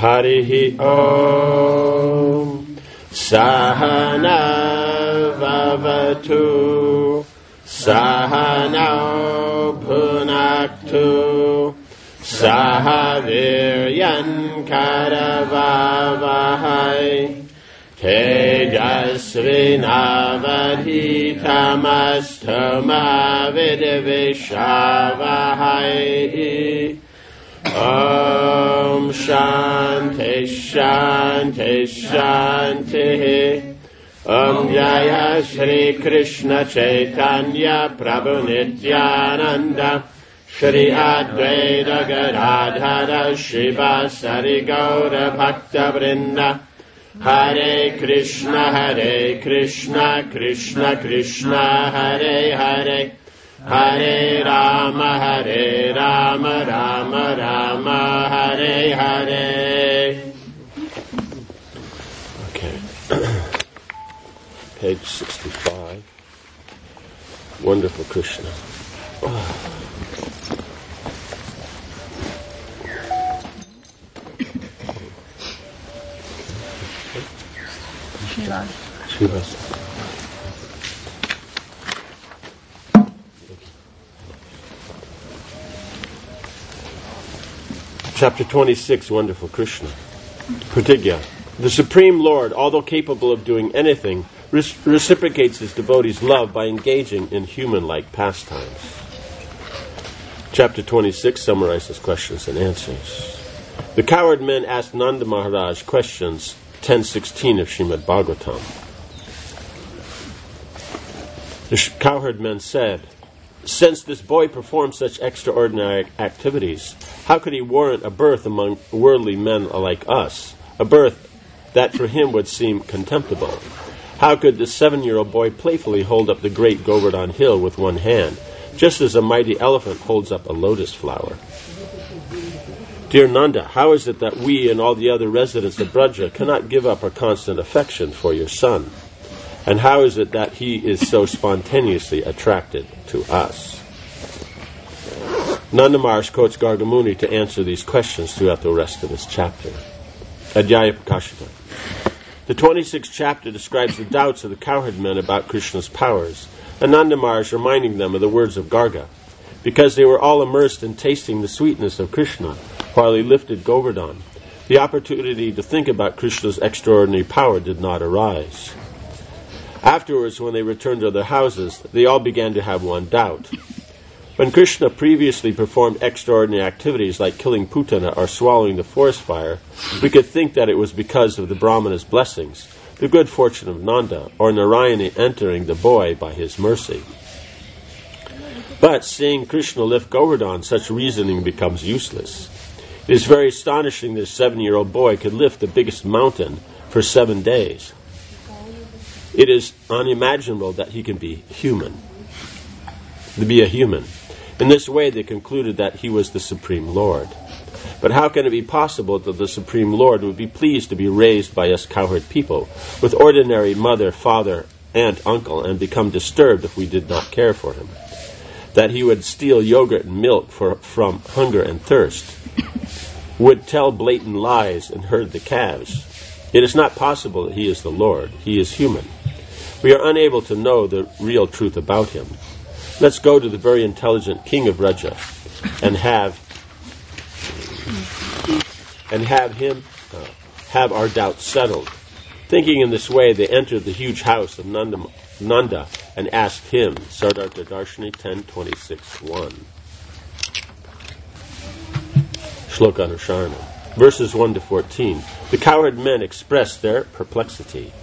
Harihi Om. Sahana Vavatu. Sahana Punaktu. Sahaviryan Karavavahai. Tejasvinavadhitamastama Vidvishavahai. Om Shanti Shanti Shanti. Om Jaya Shri Krishna Chaitanya Prabhu Nityananda Shri Advaita Gadadhara Shivasari Gaura Bhakta Vrinda. Hare Krishna Krishna Krishna Hare Hare. Hare Rama Rama Rama Hare Hare. Okay. Page 65. Wonderful Krishna. Shivas. Chapter 26, Wonderful Krishna. Pratigya. The Supreme Lord, although capable of doing anything, reciprocates his devotees' love by engaging in human-like pastimes. Chapter 26 summarizes questions and answers. The cowherd men asked Nanda Maharaj questions 10:16 of Srimad Bhagavatam. The cowherd men said, since this boy performs such extraordinary activities, how could he warrant a birth among worldly men like us, a birth that for him would seem contemptible? How could this 7-year-old boy playfully hold up the great Govardhan hill with one hand, just as a mighty elephant holds up a lotus flower? Dear Nanda, how is it that we and all the other residents of Braja cannot give up our constant affection for your son? And how is it that he is so spontaneously attracted to us? Nanda Maharaj quotes Gargamuni to answer these questions throughout the rest of this chapter. Adhyaya Prakashita. The 26th chapter describes the doubts of the cowherd men about Krishna's powers, and Nanda Maharaj reminding them of the words of Garga, because they were all immersed in tasting the sweetness of Krishna while he lifted Govardhan. The opportunity to think about Krishna's extraordinary power did not arise. Afterwards, when they returned to their houses, they all began to have one doubt. When Krishna previously performed extraordinary activities like killing Putana or swallowing the forest fire, we could think that it was because of the Brahmana's blessings, the good fortune of Nanda, or Narayana entering the boy by his mercy. But seeing Krishna lift Govardhan, such reasoning becomes useless. It is very astonishing that a 7-year-old boy could lift the biggest mountain for 7 days. It is unimaginable that he can be human. To be a human. In this way, they concluded that he was the Supreme Lord. But how can it be possible that the Supreme Lord would be pleased to be raised by us cowherd people, with ordinary mother, father, aunt, uncle, and become disturbed if we did not care for him? That he would steal yogurt and milk from hunger and thirst, would tell blatant lies and herd the calves. It is not possible that he is the Lord. He is human. We are unable to know the real truth about him. Let's go to the very intelligent king of Braja and have him have our doubts settled. Thinking in this way, they entered the huge house of Nanda and asked him. Sardartha Darshani 10:26-1. Shloka Anusharana. Verses 1-14. The cowherd men expressed their perplexity.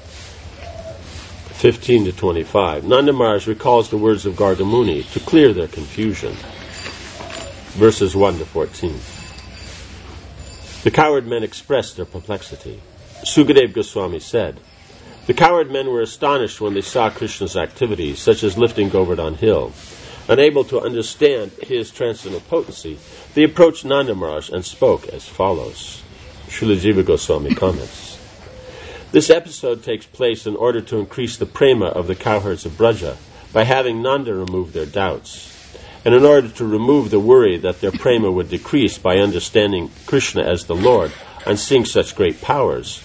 15-25. Nanda Maharaj recalls the words of Gargamuni to clear their confusion. Verses 1-14. The cowherd men expressed their perplexity. Sukadeva Goswami said, the cowherd men were astonished when they saw Krishna's activities, such as lifting Govardhan hill. Unable to understand his transcendental potency, they approached Nanda Maharaj and spoke as follows. Srila Jiva Goswami comments. This episode takes place in order to increase the prema of the cowherds of Braja by having Nanda remove their doubts, and in order to remove the worry that their prema would decrease by understanding Krishna as the Lord, and sing such great powers.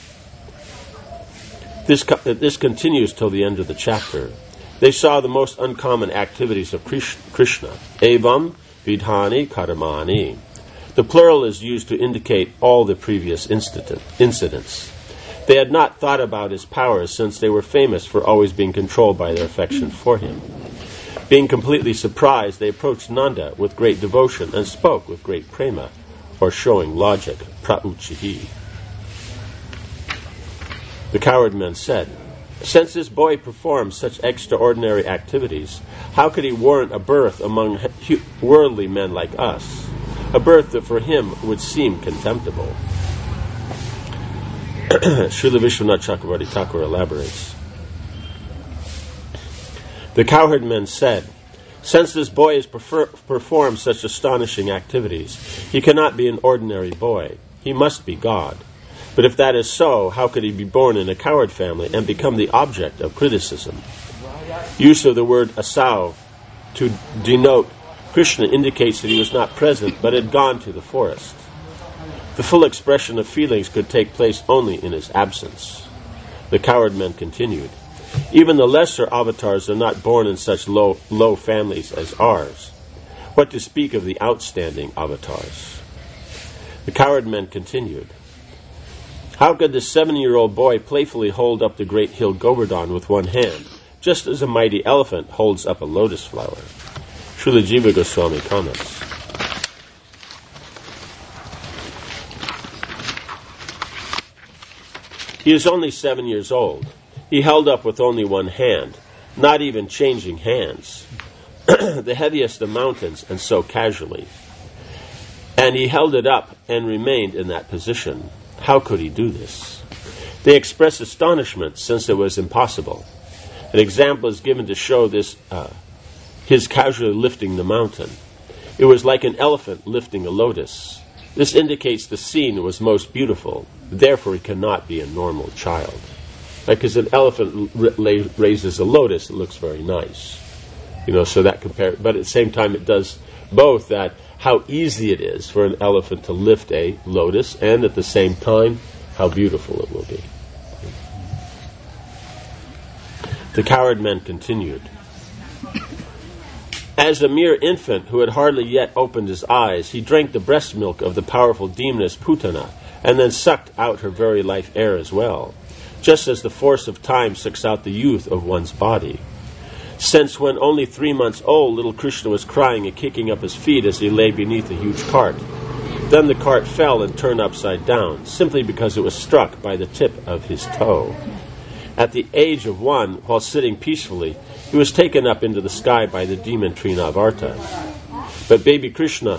This continues till the end of the chapter. They saw the most uncommon activities of Krishna. Evam vidhani karamani. The plural is used to indicate all the previous incidents. They had not thought about his powers since they were famous for always being controlled by their affection for him. Being completely surprised, they approached Nanda with great devotion and spoke with great prema, or showing logic, prauchihi. The cowherd men said, "Since this boy performs such extraordinary activities, how could he warrant a birth among worldly men like us? A birth that for him would seem contemptible." Srila Vishwanath Chakravarti Thakur elaborates. The cowherd men said, "Since this boy has performed such astonishing activities, he cannot be an ordinary boy. He must be God. But if that is so, how could he be born in a cowherd family and become the object of criticism?" Use of the word asau to denote Krishna indicates that he was not present but had gone to the forest. The full expression of feelings could take place only in his absence. The cowherd men continued, "Even the lesser avatars are not born in such low families as ours. What to speak of the outstanding avatars?" The cowherd men continued, "How could this 7-year-old boy playfully hold up the great hill Govardhan with one hand, just as a mighty elephant holds up a lotus flower?" Srila Jiva Goswami comments. He is only 7 years old. He held up with only one hand, not even changing hands, the heaviest of mountains, and so casually. And he held it up and remained in that position. How could he do this? They expressed astonishment since it was impossible. An example is given to show this, his casually lifting the mountain. It was like an elephant lifting a lotus. This indicates the scene was most beautiful. Therefore, he cannot be a normal child. Because an elephant raises a lotus, it looks very nice. So that but at the same time it does both that how easy it is for an elephant to lift a lotus, and at the same time how beautiful it will be. The cowherd men continued. As a mere infant who had hardly yet opened his eyes, he drank the breast milk of the powerful demoness Putana, and then sucked out her very life air as well, just as the force of time sucks out the youth of one's body. Since when only 3 months old, little Krishna was crying and kicking up his feet as he lay beneath a huge cart. Then the cart fell and turned upside down, simply because it was struck by the tip of his toe. At the age of 1, while sitting peacefully, he was taken up into the sky by the demon Trinavarta. But baby Krishna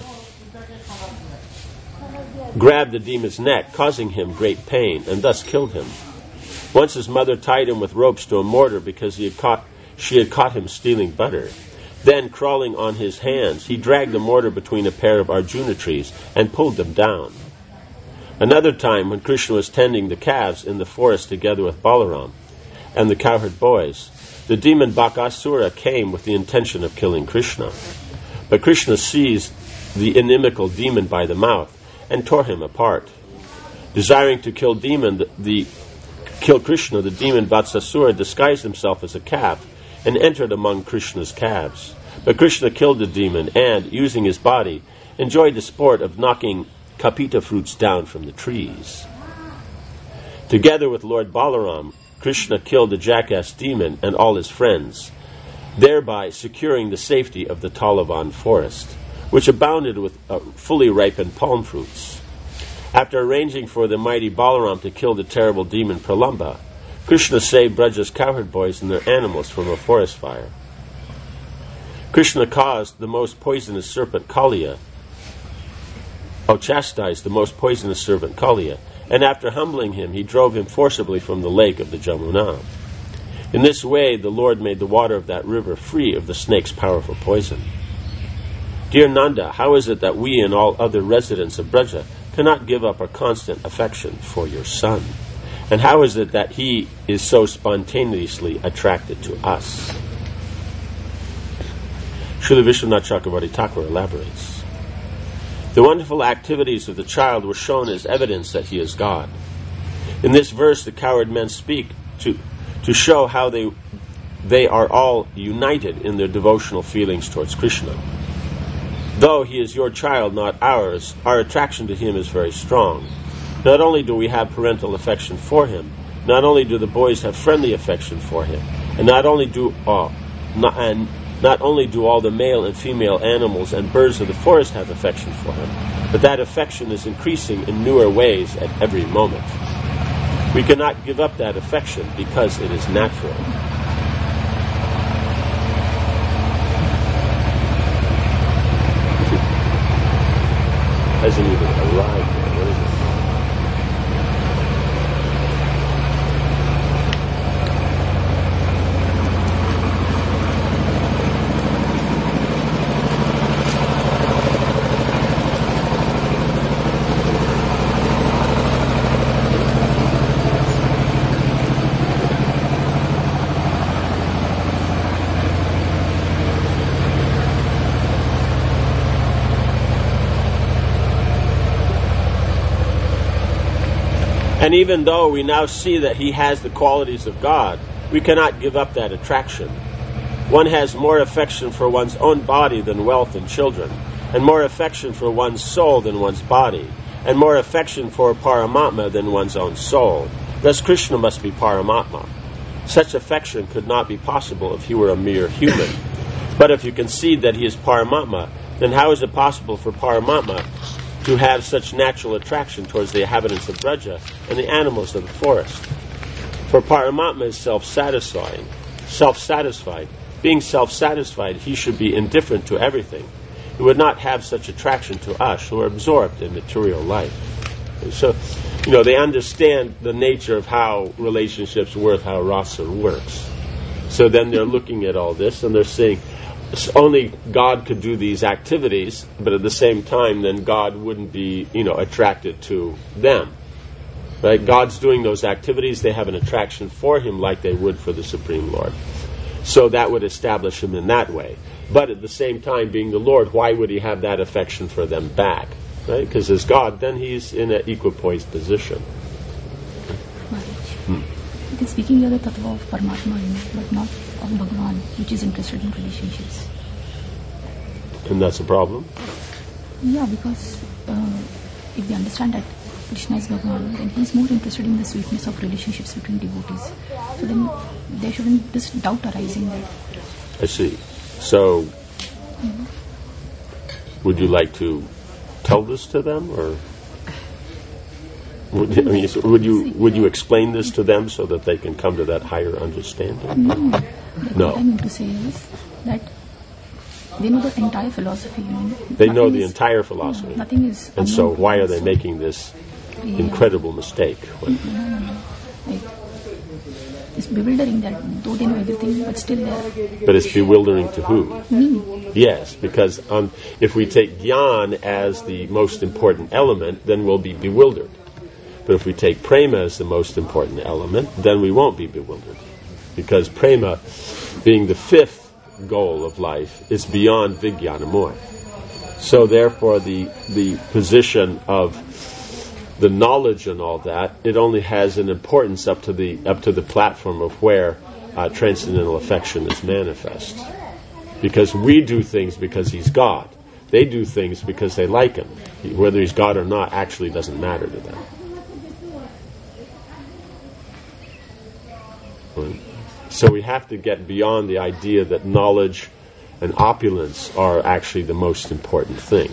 grabbed the demon's neck, causing him great pain, and thus killed him. Once his mother tied him with ropes to a mortar because she had caught him stealing butter. Then, crawling on his hands, he dragged the mortar between a pair of Arjuna trees and pulled them down. Another time, when Krishna was tending the calves in the forest together with Balaram and the cowherd boys, the demon Bakasura came with the intention of killing Krishna. But Krishna seized the inimical demon by the mouth and tore him apart. Desiring to kill Krishna, the demon Vatsasura disguised himself as a calf and entered among Krishna's calves. But Krishna killed the demon and, using his body, enjoyed the sport of knocking kapita fruits down from the trees. Together with Lord Balaram, Krishna killed the jackass demon and all his friends, thereby securing the safety of the Talavan forest, which abounded with fully ripened palm fruits. After arranging for the mighty Balaram to kill the terrible demon Pralamba, Krishna saved Braja's cowherd boys and their animals from a forest fire. Krishna chastised the most poisonous serpent Kaliya, and after humbling him, he drove him forcibly from the lake of the Jamuna. In this way, the Lord made the water of that river free of the snake's powerful poison. Dear Nanda, how is it that we and all other residents of Braja cannot give up our constant affection for your son? And how is it that he is so spontaneously attracted to us? Srila Vishwanath Chakravarti Thakur elaborates. The wonderful activities of the child were shown as evidence that he is God. In this verse, the cowherd men speak to show how they are all united in their devotional feelings towards Krishna. Though he is your child, not ours, our attraction to him is very strong. Not only do we have parental affection for him, not only do the boys have friendly affection for him, and not only do all the male and female animals and birds of the forest have affection for him, but that affection is increasing in newer ways at every moment. We cannot give up that affection because it is natural. Hasn't even arrived yet. What is this? And even though we now see that he has the qualities of God, we cannot give up that attraction. One has more affection for one's own body than wealth and children, and more affection for one's soul than one's body, and more affection for Paramatma than one's own soul. Thus Krishna must be Paramatma. Such affection could not be possible if he were a mere human. But if you concede that he is Paramatma, then how is it possible for Paramatma to have such natural attraction towards the inhabitants of Braja and the animals of the forest? For Paramatma is self-satisfied. Being self-satisfied, he should be indifferent to everything. He would not have such attraction to us who are absorbed in material life. And so, they understand the nature of how relationships work, how rasa works. So then they're looking at all this and they're saying, only God could do these activities, but at the same time, then God wouldn't be, attracted to them. Right? God's doing those activities, they have an attraction for him like they would for the Supreme Lord. So that would establish him in that way. But at the same time, being the Lord, why would he have that affection for them back? Right? Because as God, then he's in an equipoised position. It is speaking here the tattva of Paramatma, but not of Bhagavan, which is interested in relationships. And that's a problem? Yeah, because if they understand that Krishna is Bhagavan, then he is more interested in the sweetness of relationships between devotees. So then there shouldn't this doubt arising there. I see. So, would you like to tell this to them, or would you explain this to them so that they can come to that higher understanding? No. What I mean to say is that they know the entire philosophy. They know the entire philosophy. Nothing is. And so why are they making this incredible mistake? It's bewildering that though they know everything, but still they are. But it's bewildering to who? Me. Yes, because if we take Gyan as the most important element, then we'll be bewildered. But if we take Prema as the most important element, then we won't be bewildered. Because Prema, being the fifth goal of life, is beyond Vijnanamoy. So therefore the position of the knowledge and all that, it only has an importance up to the platform of where transcendental affection is manifest. Because we do things because he's God. They do things because they like him. Whether he's God or not actually doesn't matter to them. So we have to get beyond the idea that knowledge and opulence are actually the most important thing.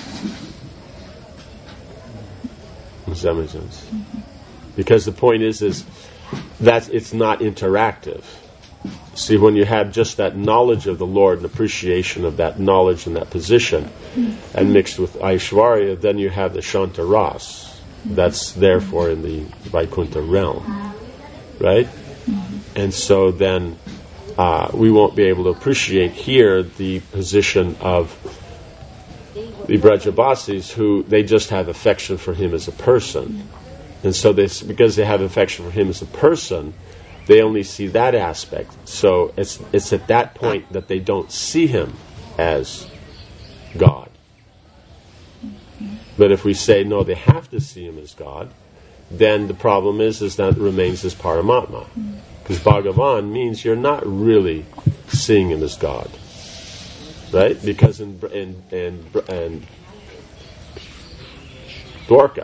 Does that make sense? Because the point is that it's not interactive. See, when you have just that knowledge of the Lord and appreciation of that knowledge and that position, and mixed with Aishwarya, then you have the Shanta Ras. That's therefore in the Vaikuntha realm. Right? And so then we won't be able to appreciate here the position of the Brajabasis, who they just have affection for him as a person. And so because they have affection for him as a person, they only see that aspect. So it's at that point that they don't see him as God. But if we say, no, they have to see him as God, then the problem is that it remains as Paramatma. Because Bhagavan means you're not really seeing him as God. Right? Because in Dwarka,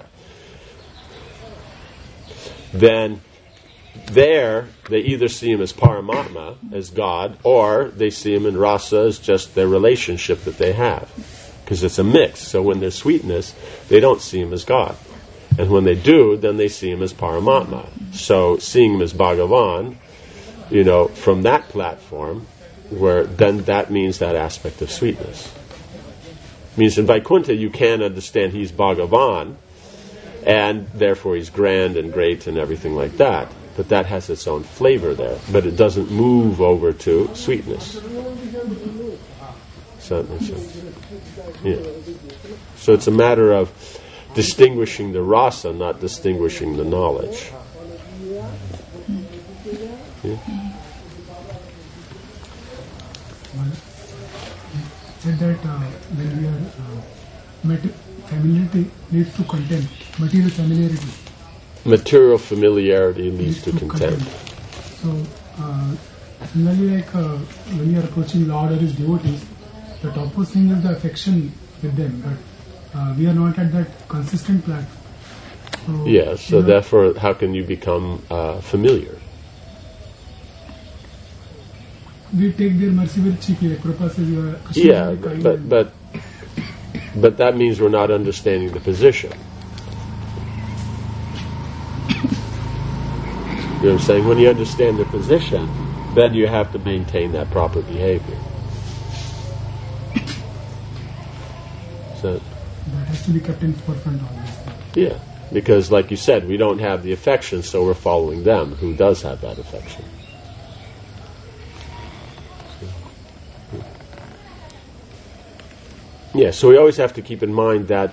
then there they either see him as Paramatma, as God, or they see him in Rasa as just their relationship that they have. Because it's a mix. So when there's sweetness, they don't see him as God. And when they do, then they see him as Paramatma. So seeing him as Bhagavan, from that platform, where then that means that aspect of sweetness. Means in Vaikuntha you can understand he's Bhagavan, and therefore he's grand and great and everything like that. But that has its own flavor there. But it doesn't move over to sweetness. So that makes sense. Yeah. So it's a matter of distinguishing the rasa, not distinguishing the knowledge. Yeah? Said that when we are familiarity leads to content, material familiarity. Material familiarity leads to content. So, similarly, when you are approaching Lord or his devotees, the topmost thing is the affection with them, but we are not at that consistent platform. So therefore, how can you become familiar? We take their mercy very cheaply. Like Prabhupada says, you are but that means we're not understanding the position. You know what I'm saying? When you understand the position, then you have to maintain that proper behavior. So that has to be kept in forefront always. Yeah, because like you said, we don't have the affection, so we're following them, who does have that affection. Yeah, so we always have to keep in mind that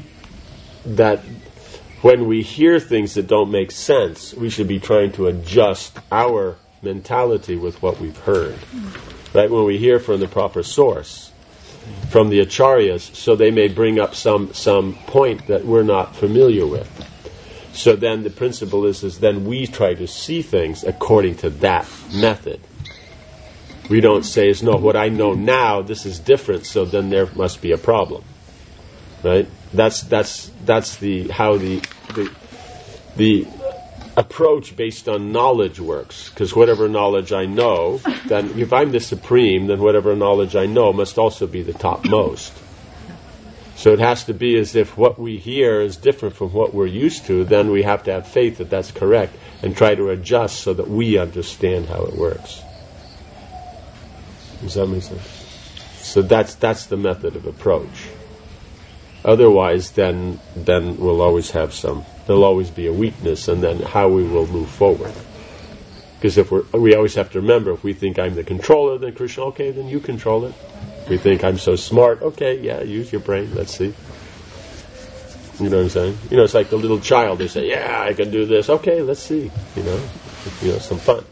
when we hear things that don't make sense, we should be trying to adjust our mentality with what we've heard. Right? When we hear from the proper source, from the acharyas, so they may bring up some point that we're not familiar with. So then the principle is then we try to see things according to that method. We don't say, no, what I know now, this is different, so then there must be a problem. Right? That's the approach based on knowledge works. Because whatever knowledge I know, then if I'm the supreme, then whatever knowledge I know must also be the topmost. So it has to be as if what we hear is different from what we're used to. Then we have to have faith that that's correct and try to adjust so that we understand how it works. Does that make sense? So that's the method of approach. Otherwise, then we'll always have there'll always be a weakness, and then how we will move forward. Because we always have to remember, if we think I'm the controller, then Krishna, okay, then you control it. If we think I'm so smart, okay, yeah, use your brain, let's see. You know what I'm saying? It's like the little child, they say, yeah, I can do this, okay, let's see. Some fun.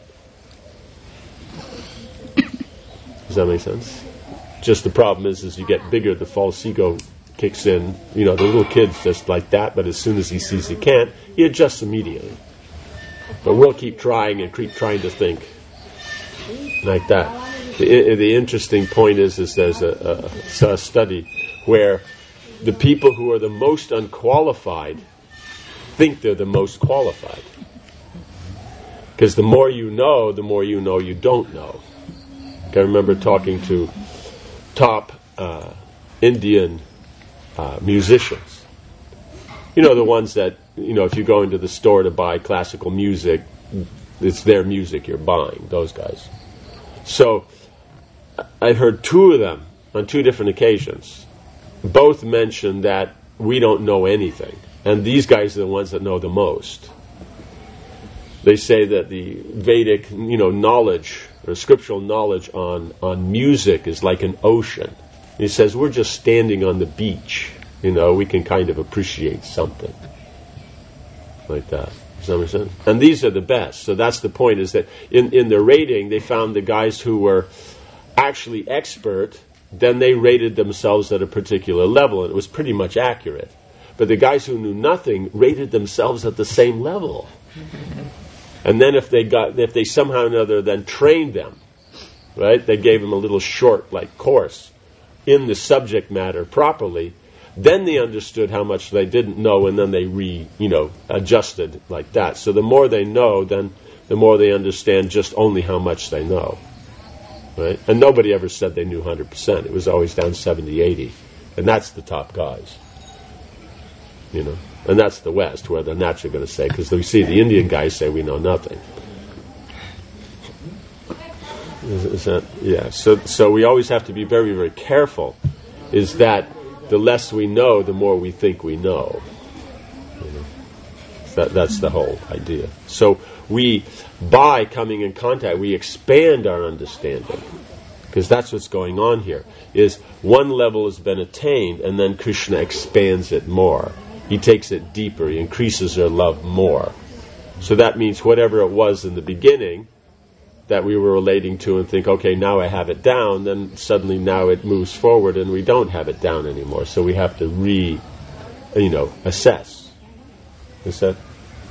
Does that make sense? Just the problem is you get bigger, the false ego kicks in. The little kid's just like that, but as soon as he sees he can't, he adjusts immediately. But we'll keep trying and keep trying to think like that. The interesting point is there's a study where the people who are the most unqualified think they're the most qualified. Because the more you know you don't know. I remember talking to top Indian musicians. The ones that, if you go into the store to buy classical music, it's their music you're buying, those guys. So I heard two of them on two different occasions. Both mentioned that we don't know anything. And these guys are the ones that know the most. They say that the Vedic, knowledge, or scriptural knowledge on music is like an ocean. He says, we're just standing on the beach. We can kind of appreciate something. Like that. Does that make sense? And these are the best. So that's the point, is that in the rating, they found the guys who were actually expert, then they rated themselves at a particular level, and it was pretty much accurate. But the guys who knew nothing rated themselves at the same level. And then if they somehow or another then trained them, right? They gave them a little short course in the subject matter properly. Then they understood how much they didn't know, and then they adjusted like that. So the more they know, then the more they understand just only how much they know. Right? And nobody ever said they knew 100%. It was always down 70, 80. And that's the top guys. And that's the West, where they're naturally going to say, because we see the Indian guys say we know nothing. Is that, yeah. So we always have to be very, very careful, is that the less we know, the more we think we know. That's the whole idea. So by coming in contact, we expand our understanding. Because that's what's going on here, is one level has been attained, and then Krishna expands it more. He takes it deeper. He increases our love more. So that means whatever it was in the beginning that we were relating to and think, okay, now I have it down, then suddenly now it moves forward and we don't have it down anymore. So we have to assess. Is that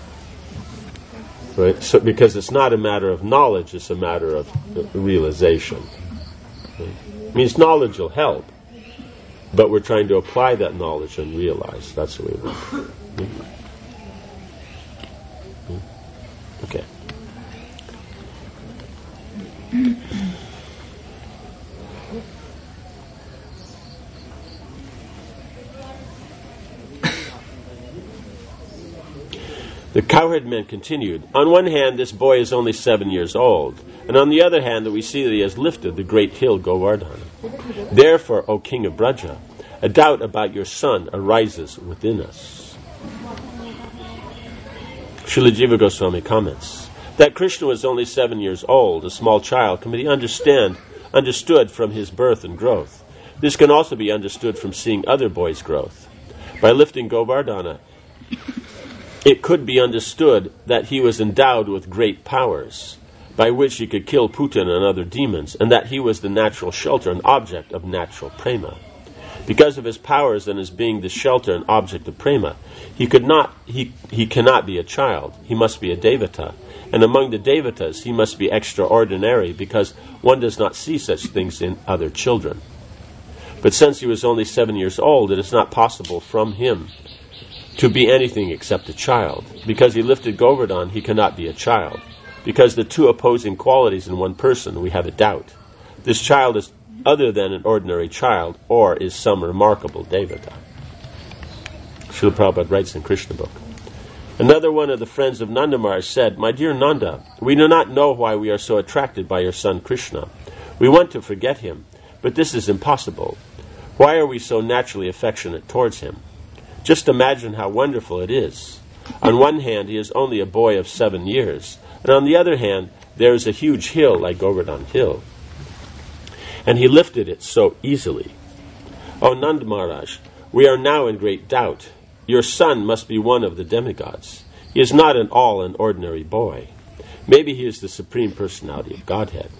right? So because it's not a matter of knowledge, it's a matter of realization. Right? It means knowledge will help, but we're trying to apply that knowledge and realize. That's what we want. Okay. The cowherd man continued, on one hand, this boy is only 7 years old, and on the other hand, that we see that he has lifted the great hill Govardhana. Therefore, O king of Braja, a doubt about your son arises within us. Srila Jiva Goswami comments, that Krishna was only 7 years old, a small child, can be understood from his birth and growth. This can also be understood from seeing other boys' growth. By lifting Govardhana, it could be understood that he was endowed with great powers, by which he could kill Putin and other demons, and that he was the natural shelter and object of natural prema. Because of his powers and his being the shelter and object of prema, he cannot be a child. He must be a devata. And among the devatas, he must be extraordinary, because one does not see such things in other children. But since he was only 7 years old, it is not possible from him to be anything except a child. Because he lifted Govardhan, he cannot be a child. Because the two opposing qualities in one person, we have a doubt. This child is other than an ordinary child, or is some remarkable devata. Srila Prabhupada writes in Krishna book. Another one of the friends of Nanda Maharaj said, my dear Nanda, we do not know why we are so attracted by your son Krishna. We want to forget him, but this is impossible. Why are we so naturally affectionate towards him? Just imagine how wonderful it is. On one hand, he is only a boy of 7 years, and on the other hand, there is a huge hill like Govardhan Hill. And he lifted it so easily. O Nanda Maharaj, we are now in great doubt. Your son must be one of the demigods. He is not at all an ordinary boy. Maybe he is the Supreme Personality of Godhead.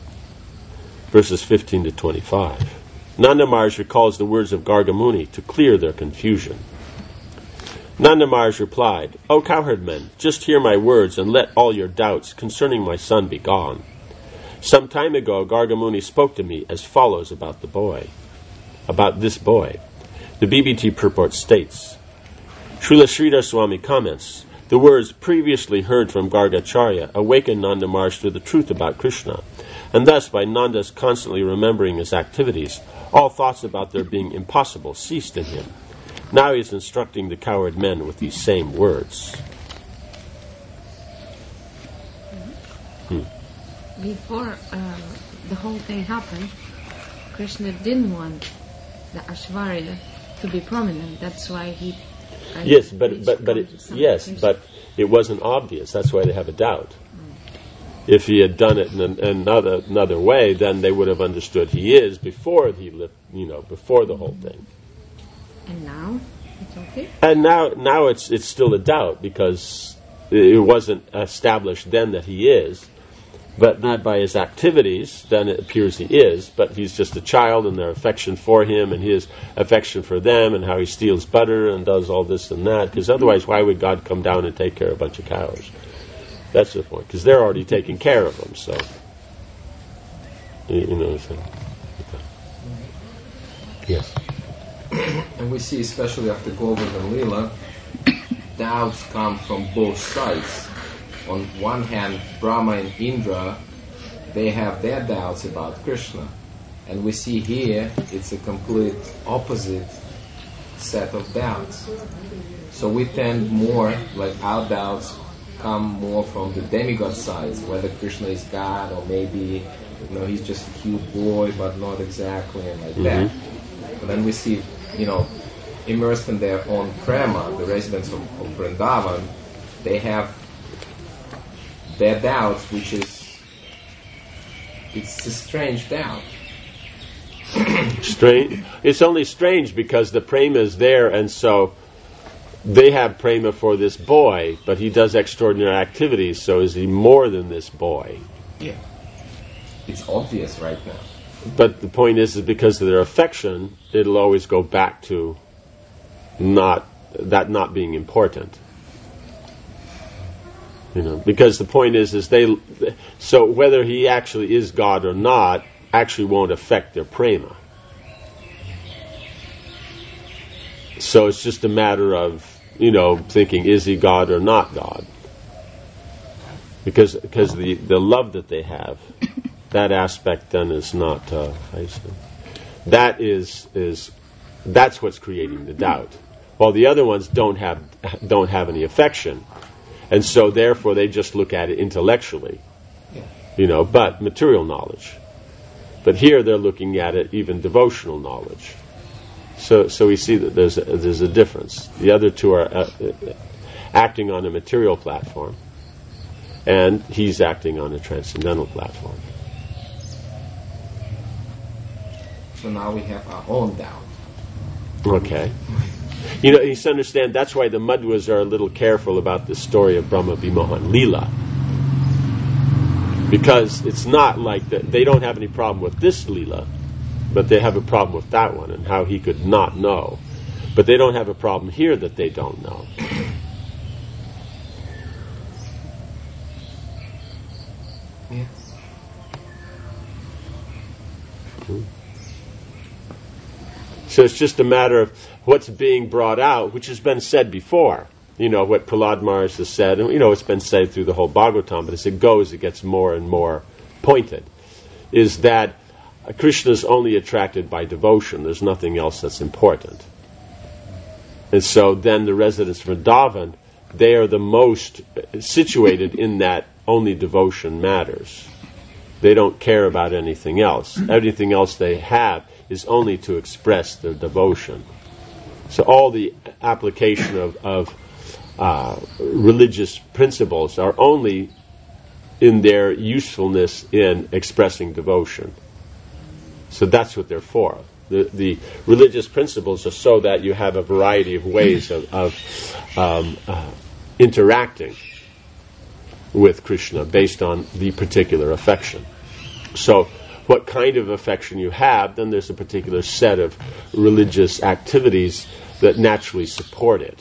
Verses 15 to 25. Nanda Maharaj recalls the words of Gargamuni to clear their confusion. Nanda Maharaj replied, O cowherd men, just hear my words and let all your doubts concerning my son be gone. Some time ago, Gargamuni spoke to me as follows about this boy. The BBT purport states, Srila Sridhar Swami comments, the words previously heard from Gargacharya awakened Nanda Maharaj to the truth about Krishna, and thus by Nanda's constantly remembering his activities, all thoughts about their being impossible ceased in him. Now he is instructing the cowherd men with these same words. Before the whole thing happened, Krishna didn't want the Aishwarya to be prominent. That's why he. But it wasn't obvious. That's why they have a doubt. If he had done it in another way, then they would have understood he is before before the whole thing. And now it's okay. And now it's still a doubt because it wasn't established then that he is. but not by his activities, then it appears he is, but he's just a child, and their affection for him and his affection for them, and how he steals butter and does all this and that, because otherwise why would God come down and take care of a bunch of cows? That's the point, because they're already taking care of them, so you know what I'm saying? Yes. And we see, especially after Govardhan Lila, doubts come from both sides. On one hand, Brahma and Indra, they have their doubts about Krishna. And we see here, it's a complete opposite set of doubts. So we tend more, like our doubts come more from the demigod sides, whether Krishna is God or maybe, he's just a cute boy, but not exactly, and like that. But then we see, immersed in their own prema, the residents of Vrindavan, they have their doubts, which is, it's a strange doubt. Strange. It's only strange because the prema is there, and so they have prema for this boy, but he does extraordinary activities, so is he more than this boy? Yeah. It's obvious right now. But the point is because of their affection, it'll always go back to not being important. Because the point is so whether he actually is God or not actually won't affect their prema. So it's just a matter of, thinking, is he God or not God? Because the love that they have, that aspect then is not, that's what's creating the doubt. While the other ones don't have any affection. And so, therefore, they just look at it intellectually, but material knowledge. But here they're looking at it even devotional knowledge. So we see that there's a difference. The other two are acting on a material platform, and he's acting on a transcendental platform. So now we have our own doubt. Okay. You need to understand, that's why the Madhwas are a little careful about the story of Brahma Vimohan Leela. Because it's not like that, they don't have any problem with this Leela, but they have a problem with that one and how he could not know. But they don't have a problem here that they don't know. Yeah. So it's just a matter of what's being brought out, which has been said before. What Prahlad Maharaj has said, and it's been said through the whole Bhagavatam, but as it goes, it gets more and more pointed, is that Krishna is only attracted by devotion. There's nothing else that's important. And so then the residents of Vrindavan, they are the most situated in that only devotion matters. They don't care about anything else. Everything else they have is only to express their devotion. So all the application of religious principles are only in their usefulness in expressing devotion. So that's what they're for. The religious principles are so that you have a variety of ways of interacting with Krishna based on the particular affection. So what kind of affection you have, then there's a particular set of religious activities that naturally support it.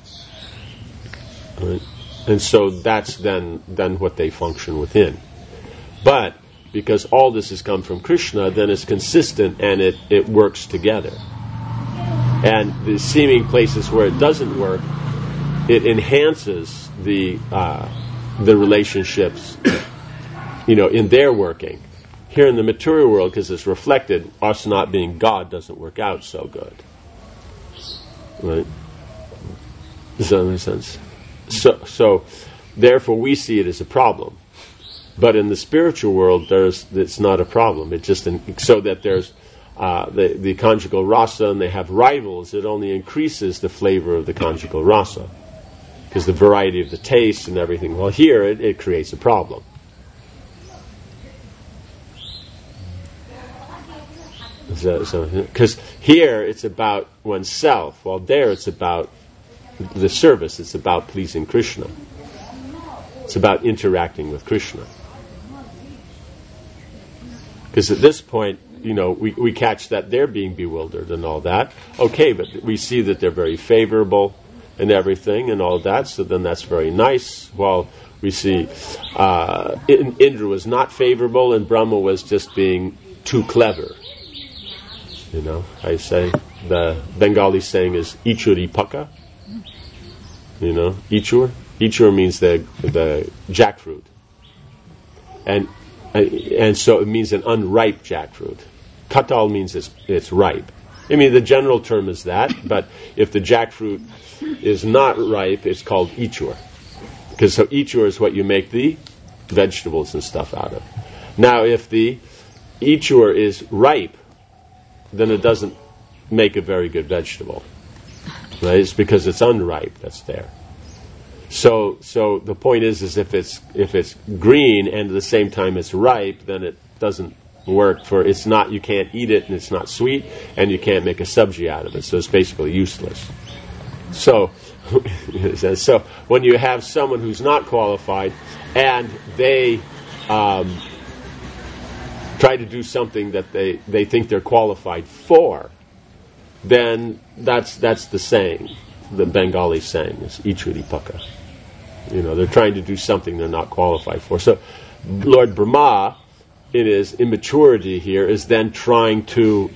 Right? And so that's then what they function within. But because all this has come from Krishna, then it's consistent and it works together. And the seeming places where it doesn't work, it enhances the relationships, in their working. Here in the material world, because it's reflected, us not being God doesn't work out so good. Right? Does that make sense? So therefore we see it as a problem. But in the spiritual world, it's not a problem. It's just so that there's the conjugal rasa, and they have rivals. It only increases the flavor of the conjugal rasa, because the variety of the taste and everything. Well, here it creates a problem. Because here it's about oneself, while there it's about the service. It's about pleasing Krishna. It's about interacting with Krishna. Because at this point, we catch that they're being bewildered and all that. Okay, but we see that they're very favorable and everything and all that, so then that's very nice. Well, we see Indra was not favorable and Brahma was just being too clever. I say, the Bengali saying is Ichuri Paka. Ichur. Ichur means the jackfruit. And so it means an unripe jackfruit. Katal means it's ripe. I mean, the general term is that, but if the jackfruit is not ripe, it's called ichur. Because so ichur is what you make the vegetables and stuff out of. Now, if the ichur is ripe, then it doesn't make a very good vegetable. Right? It's because it's unripe that's there. So the point is if it's green and at the same time it's ripe, then it doesn't work you can't eat it and it's not sweet and you can't make a sabji out of it. So it's basically useless. So when you have someone who's not qualified and they try to do something that they think they're qualified for, then that's the saying, the Bengali saying is Ichuri Paka. They're trying to do something they're not qualified for. So Lord Brahma, in his immaturity here, is then trying to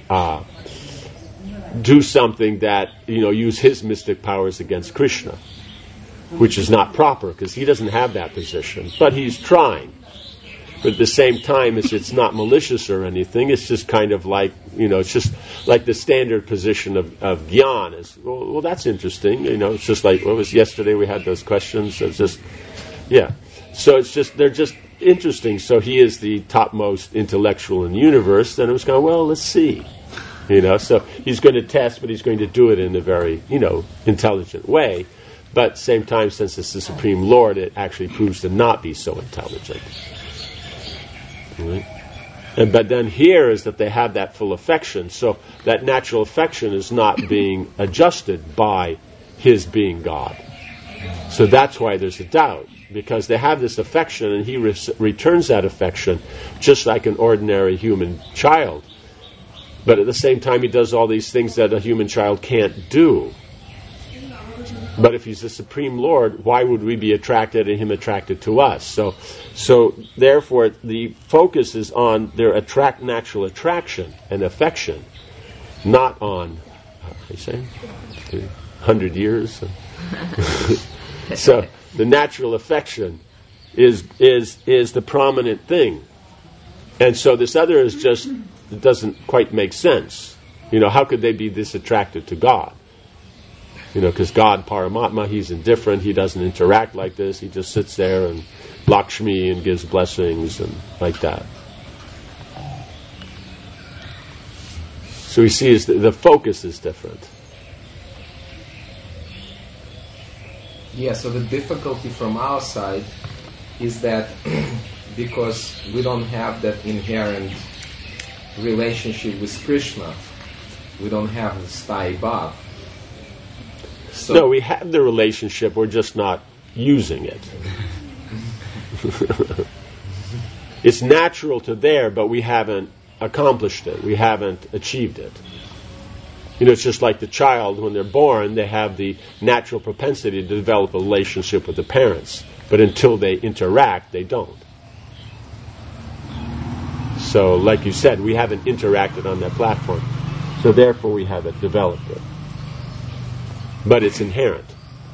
do something that, use his mystic powers against Krishna, which is not proper because he doesn't have that position. But he's trying. But at the same time, it's not malicious or anything. It's just kind of like, it's just like the standard position of Gyan is, well, that's interesting. It's just like, what was yesterday we had those questions. It's just, yeah. So they're just interesting. So he is the topmost intellectual in the universe. Then it was going, well, let's see. So he's going to test, but he's going to do it in a very, intelligent way. But at the same time, since it's the Supreme Lord, it actually proves to not be so intelligent. Right? But then here is that they have that full affection, so that natural affection is not being adjusted by his being God. So that's why there's a doubt, because they have this affection and he returns that affection just like an ordinary human child. But at the same time he does all these things that a human child can't do. But if he's the Supreme Lord, why would we be attracted and him attracted to us? So therefore, the focus is on their natural attraction and affection, not on, 100 years. So the natural affection is the prominent thing. And so this other is just, it doesn't quite make sense. How could they be this attracted to God? Because God, Paramatma, he's indifferent, he doesn't interact like this, he just sits there and Lakshmi and gives blessings and like that. So we see the focus is different. Yeah, so the difficulty from our side is that because we don't have that inherent relationship with Krishna, we don't have the Sthai Bhav. So no, we have the relationship, we're just not using it. It's natural to there, but we haven't accomplished it. We haven't achieved it. It's just like the child, when they're born, they have the natural propensity to develop a relationship with the parents. But until they interact, they don't. So, like you said, we haven't interacted on that platform. So therefore we haven't developed it. But it's inherent.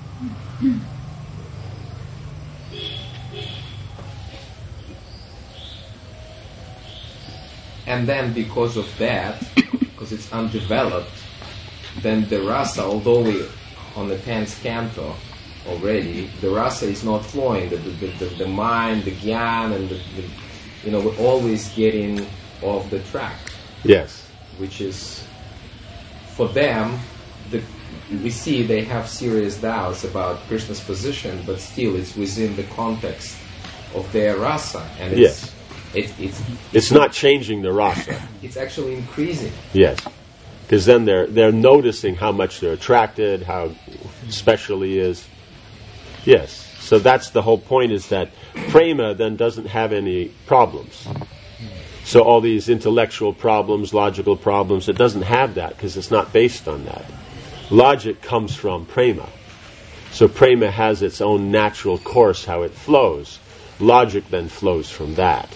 And then because of that, because it's undeveloped, then the rasa, although we on the 10th canto already, the rasa is not flowing. The mind, the gyan, and we're always getting off the track. Yes. Which is, for them, we see they have serious doubts about Krishna's position, but still it's within the context of their rasa, and it's not changing the rasa. It's actually increasing. Yes, because then they're noticing how much they're attracted, how special he is. Yes, so that's the whole point, is that prema then doesn't have any problems. So all these intellectual problems, logical problems, it doesn't have that because it's not based on that. Logic comes from prema. So prema has its own natural course, how it flows. Logic then flows from that.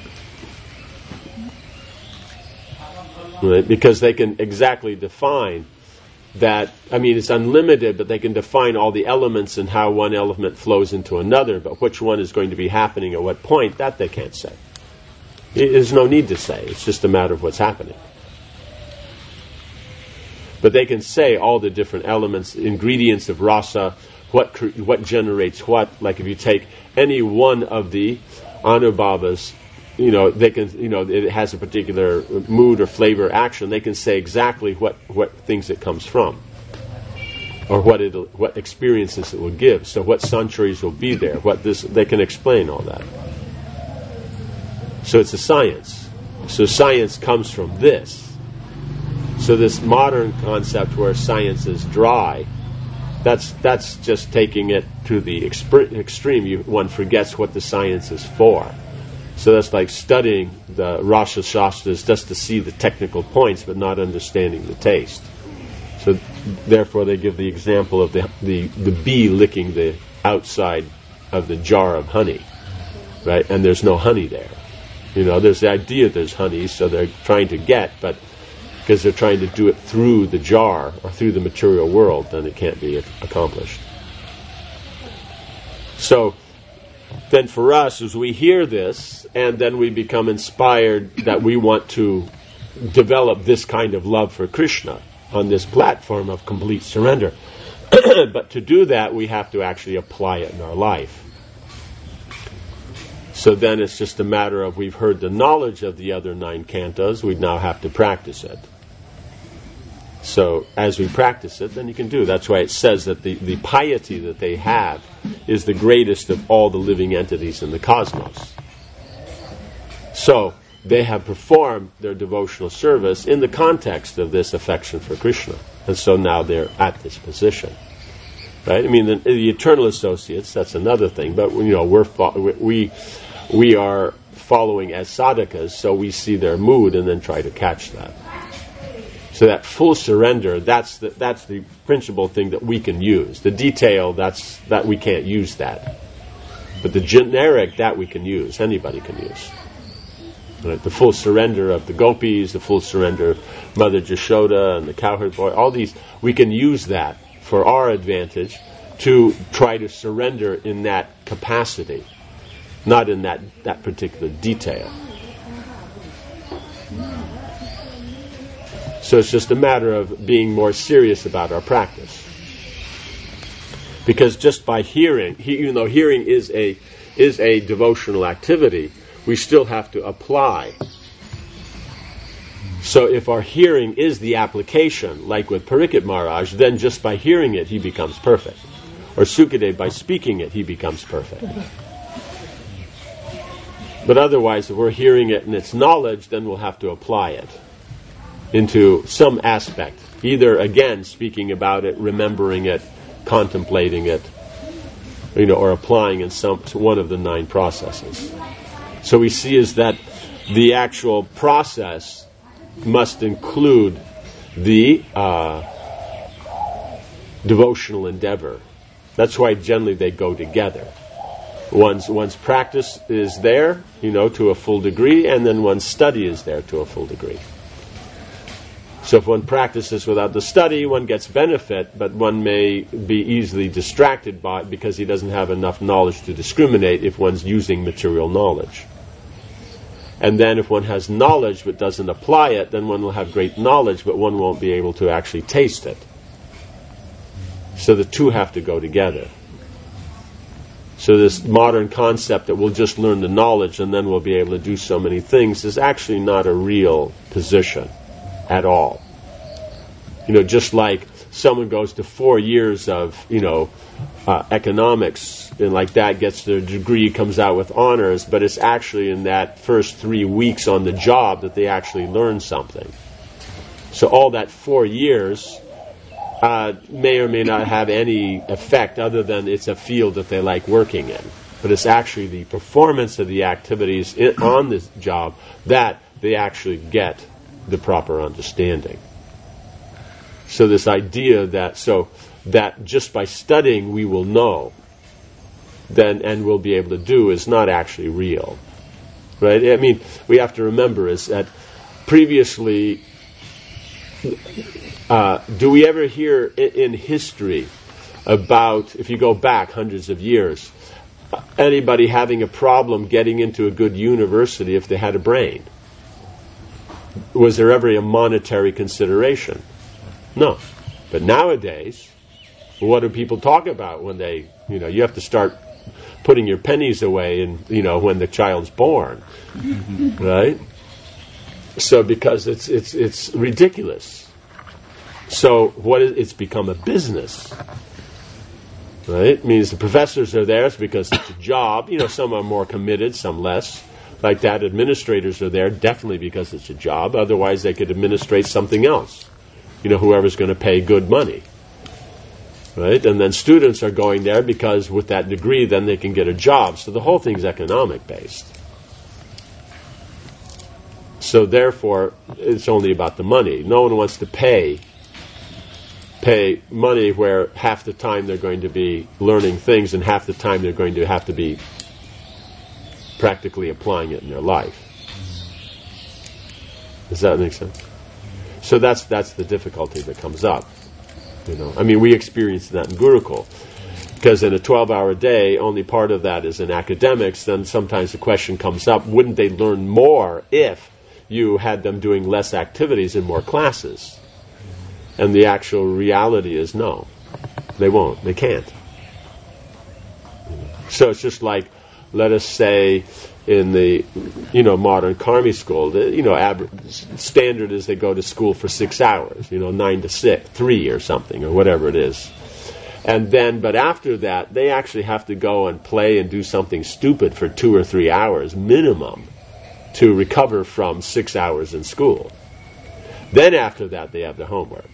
Right? Because they can exactly define that, it's unlimited, but they can define all the elements and how one element flows into another, but which one is going to be happening at what point, that they can't say. There's no need to say. It's just a matter of what's happening. But they can say all the different elements, ingredients of rasa, what generates what. Like if you take any one of the anubhavas, they can, it has a particular mood or flavor, action. They can say exactly what things it comes from, or what experiences it will give. So what centuries will be there. They can explain all that. So it's a science. So science comes from this. So this modern concept where science is dry, that's just taking it to the extreme. One forgets what the science is for. So that's like studying the Rasa Shastras just to see the technical points, but not understanding the taste. So therefore they give the example of the bee licking the outside of the jar of honey, right? And there's no honey there. There's the idea there's honey, so they're trying to get, but because they're trying to do it through the jar or through the material world, then it can't be accomplished. So then for us, as we hear this, and then we become inspired that we want to develop this kind of love for Krishna on this platform of complete surrender. But to do that, we have to actually apply it in our life. So then it's just a matter of, we've heard the knowledge of the other 9 cantos, we now have to practice it. So as we practice it, then you can do. That's why it says that the piety that they have is the greatest of all the living entities in the cosmos. So they have performed their devotional service in the context of this affection for Krishna. And so now they're at this position. Right? The eternal associates, that's another thing. But, we are following as sadhakas, so we see their mood and then try to catch that. So that full surrender, that's the principal thing that we can use. The detail, that we can't use that. But the generic, that we can use. Anybody can use. Right? The full surrender of the gopis, the full surrender of Mother Jashoda and the cowherd boy, all these, we can use that for our advantage to try to surrender in that capacity, not in that particular detail. So it's just a matter of being more serious about our practice. Because just by hearing, even though hearing is a devotional activity, we still have to apply. So if our hearing is the application, like with Parikshit Maharaj, then just by hearing it, he becomes perfect. Or Sukadeva, by speaking it, he becomes perfect. But otherwise, if we're hearing it in its knowledge, then we'll have to apply it into some aspect. Either, again, speaking about it, remembering it, contemplating it, or applying in one of the 9 processes. So we see is that the actual process must include the devotional endeavor. That's why generally they go together. One's practice is there, to a full degree, and then one's study is there to a full degree. So if one practices without the study, one gets benefit, but one may be easily distracted by it because he doesn't have enough knowledge to discriminate if one's using material knowledge. And then if one has knowledge but doesn't apply it, then one will have great knowledge, but one won't be able to actually taste it. So the two have to go together. So this modern concept that we'll just learn the knowledge and then we'll be able to do so many things is actually not a real position at all. Just like someone goes to 4 years of, economics and like that, gets their degree, comes out with honors, but it's actually in that first 3 weeks on the job that they actually learn something. So all that 4 years may or may not have any effect other than it's a field that they like working in. But it's actually the performance of the activities on this job that they actually get the proper understanding. So this idea that just by studying we will know, then and we'll be able to do is not actually real, right? I mean, we have to remember is that previously, do we ever hear in history about, if you go back hundreds of years, anybody having a problem getting into a good university if they had a brain? Was there ever a monetary consideration? No. But nowadays, what do people talk about when they, you have to start putting your pennies away and, when the child's born, right? So because it's ridiculous. So it's become a business, right? It means the professors are there because it's a job. Some are more committed, some less. Like that, administrators are there definitely because it's a job. Otherwise, they could administrate something else. Whoever's going to pay good money, right? And then students are going there because with that degree, then they can get a job. So the whole thing's economic based. So therefore, it's only about the money. No one wants to pay money where half the time they're going to be learning things and half the time they're going to have to be practically applying it in their life. Does that make sense? So that's the difficulty that comes up. I mean, we experienced that in Gurukul. Because in a 12-hour day, only part of that is in academics, then sometimes the question comes up, wouldn't they learn more if you had them doing less activities and more classes? And the actual reality is no. They won't. They can't. So it's just like, let us say, in the modern Karmi school, the standard is they go to school for 6 hours, 9 to 3 or something, or whatever it is. And then, but after that, they actually have to go and play and do something stupid for 2 or 3 hours minimum to recover from 6 hours in school. Then after that, they have the homework.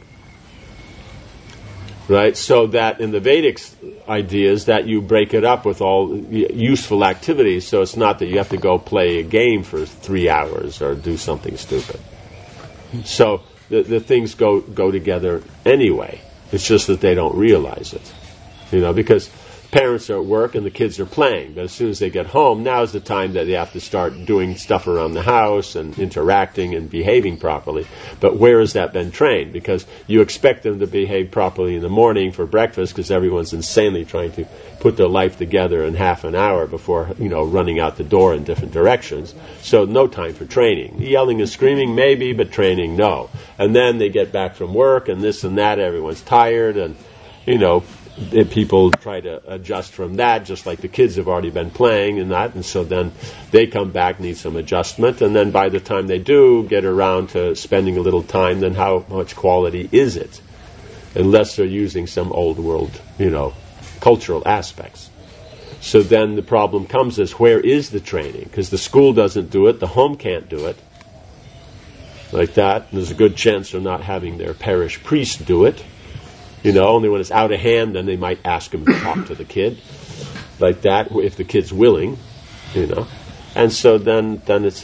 Right? So that in the Vedic ideas that you break it up with all useful activities, so it's not that you have to go play a game for 3 hours or do something stupid. So the things go together anyway. It's just that they don't realize it. Because parents are at work and the kids are playing. But as soon as they get home, now's the time that they have to start doing stuff around the house and interacting and behaving properly. But where has that been trained? Because you expect them to behave properly in the morning for breakfast because everyone's insanely trying to put their life together in half an hour before, running out the door in different directions. So no time for training. Yelling and screaming, maybe, but training, no. And then they get back from work and this and that, everyone's tired and, people try to adjust from that, just like the kids have already been playing and that, and so then they come back, need some adjustment, and then by the time they do get around to spending a little time, then how much quality is it? Unless they're using some old world, cultural aspects. So then the problem comes is, where is the training? Because the school doesn't do it, the home can't do it. Like that, and there's a good chance they're not having their parish priest do it. Only when it's out of hand, then they might ask him to talk to the kid, like that, if the kid's willing, And so then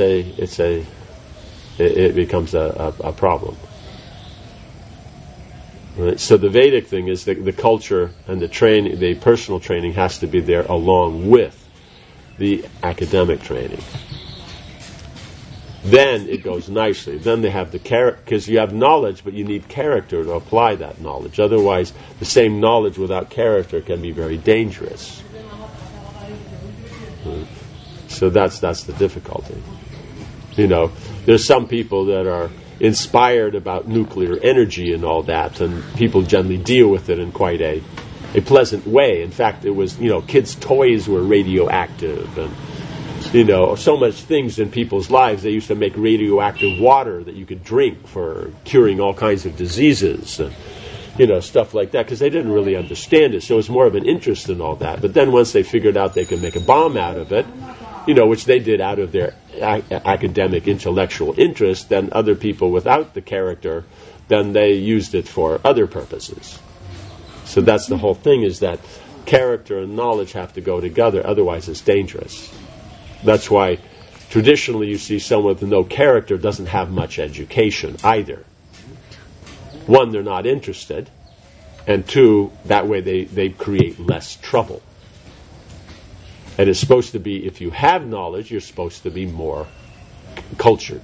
it becomes a problem. Right? So the Vedic thing is that the culture and the training, the personal training, has to be there along with the academic training. Then it goes nicely. Then they have the character, because you have knowledge, but you need character to apply that knowledge. Otherwise, the same knowledge without character can be very dangerous. So that's the difficulty. There's some people that are inspired about nuclear energy and all that, and people generally deal with it in quite a pleasant way. In fact, it was, kids' toys were radioactive, and so much things in people's lives. They used to make radioactive water that you could drink for curing all kinds of diseases and, stuff like that, because they didn't really understand it. So it was more of an interest in all that. But then once they figured out they could make a bomb out of it, which they did out of their academic intellectual interest, then other people without the character, then they used it for other purposes. So that's the whole thing, is that character and knowledge have to go together, otherwise it's dangerous. That's why Traditionally, you see someone with no character doesn't have much education either. One, they're not interested, and two, that way they create less trouble. And it's supposed to be, if you have knowledge, you're supposed to be more cultured.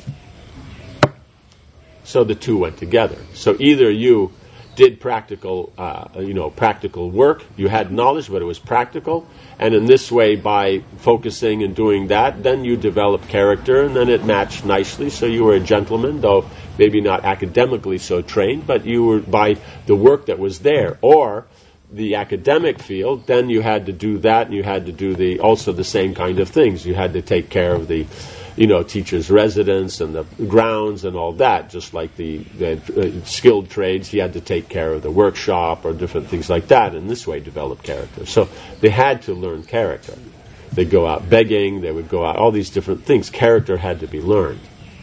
So the two went together. So either you did practical work, you had knowledge, but it was practical, and in this way, by focusing and doing that, then you developed character, and then it matched nicely, so you were a gentleman, though maybe not academically so trained, but you were by the work that was there. Or the academic field, then you had to do that, and you had to do also the same kind of things. You had to take care of the teacher's residence and the grounds and all that, just like the skilled trades. He had to take care of the workshop or different things like that, and this way develop character. So they had to learn character. They'd go out begging, they would go out, all these different things. Character had to be learned.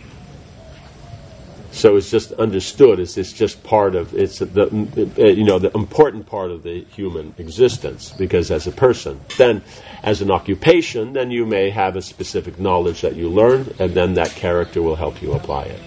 So it's just understood as it's just part of, it's the important part of the human existence, because as a person. Then as an occupation, then you may have a specific knowledge that you learned, and then that character will help you apply it.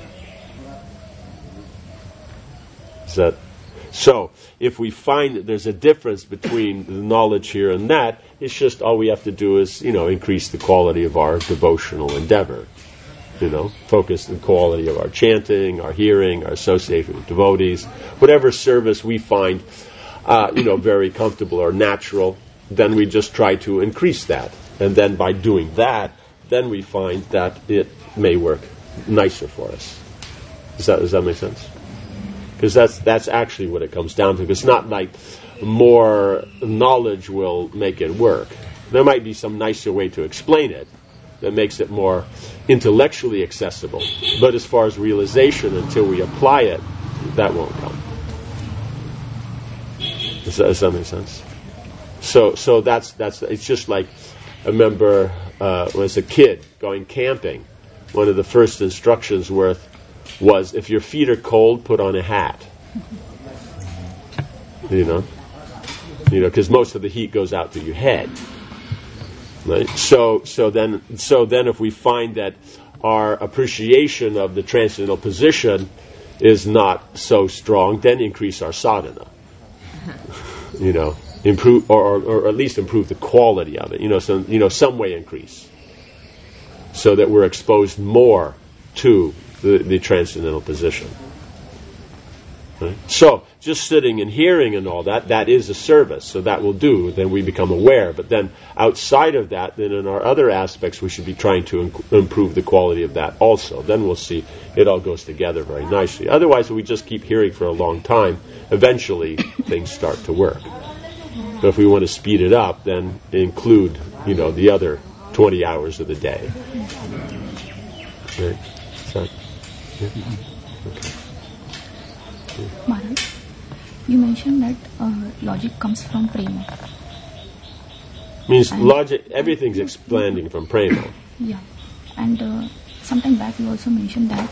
So if we find that there's a difference between the knowledge here and that, it's just all we have to do is, increase the quality of our devotional endeavor. Focus the quality of our chanting, our hearing, our association with devotees, whatever service we find, very comfortable or natural, then we just try to increase that. And then by doing that, then we find that it may work nicer for us. Does that make sense? Because that's actually what it comes down to. It's not like more knowledge will make it work. There might be some nicer way to explain it that makes it more intellectually accessible. But as far as realization, until we apply it, that won't come. Does that make sense? So that's it's just like, I remember when I was a kid going camping, one of the first instructions was if your feet are cold, put on a hat. Because most of the heat goes out to your head. Right? So then if we find that our appreciation of the transcendental position is not so strong, then increase our sadhana. Improve or at least improve the quality of it. Some way increase, so that we're exposed more to the transcendental position. Right? So just sitting and hearing and all that is a service, so that will do. Then we become aware. But then outside of that, then in our other aspects, we should be trying to improve the quality of that also. Then we'll see it all goes together very nicely. Otherwise, if we just keep hearing for a long time, eventually things start to work. So if we want to speed it up, then include, the other 20 hours of the day. Right? So, yeah. Okay. Maharaj, you mentioned that logic comes from prema. Means logic, everything's expanding from prema. Yeah. And sometime back you also mentioned that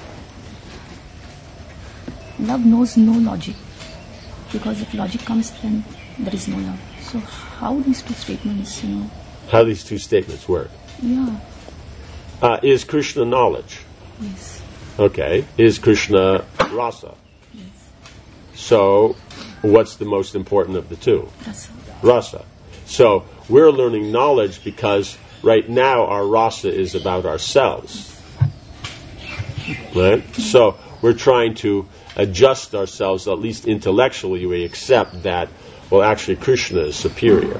love knows no logic, because if logic comes, then there is no love. So how these two statements, How these two statements work? Yeah. Is Krishna knowledge? Yes. Okay. Is Krishna rasa? Yes. So, what's the most important of the two? Rasa. Rasa. So, we're learning knowledge because right now our rasa is about ourselves. Right? So, we're trying to adjust ourselves, at least intellectually, we accept that, well, actually Krishna is superior.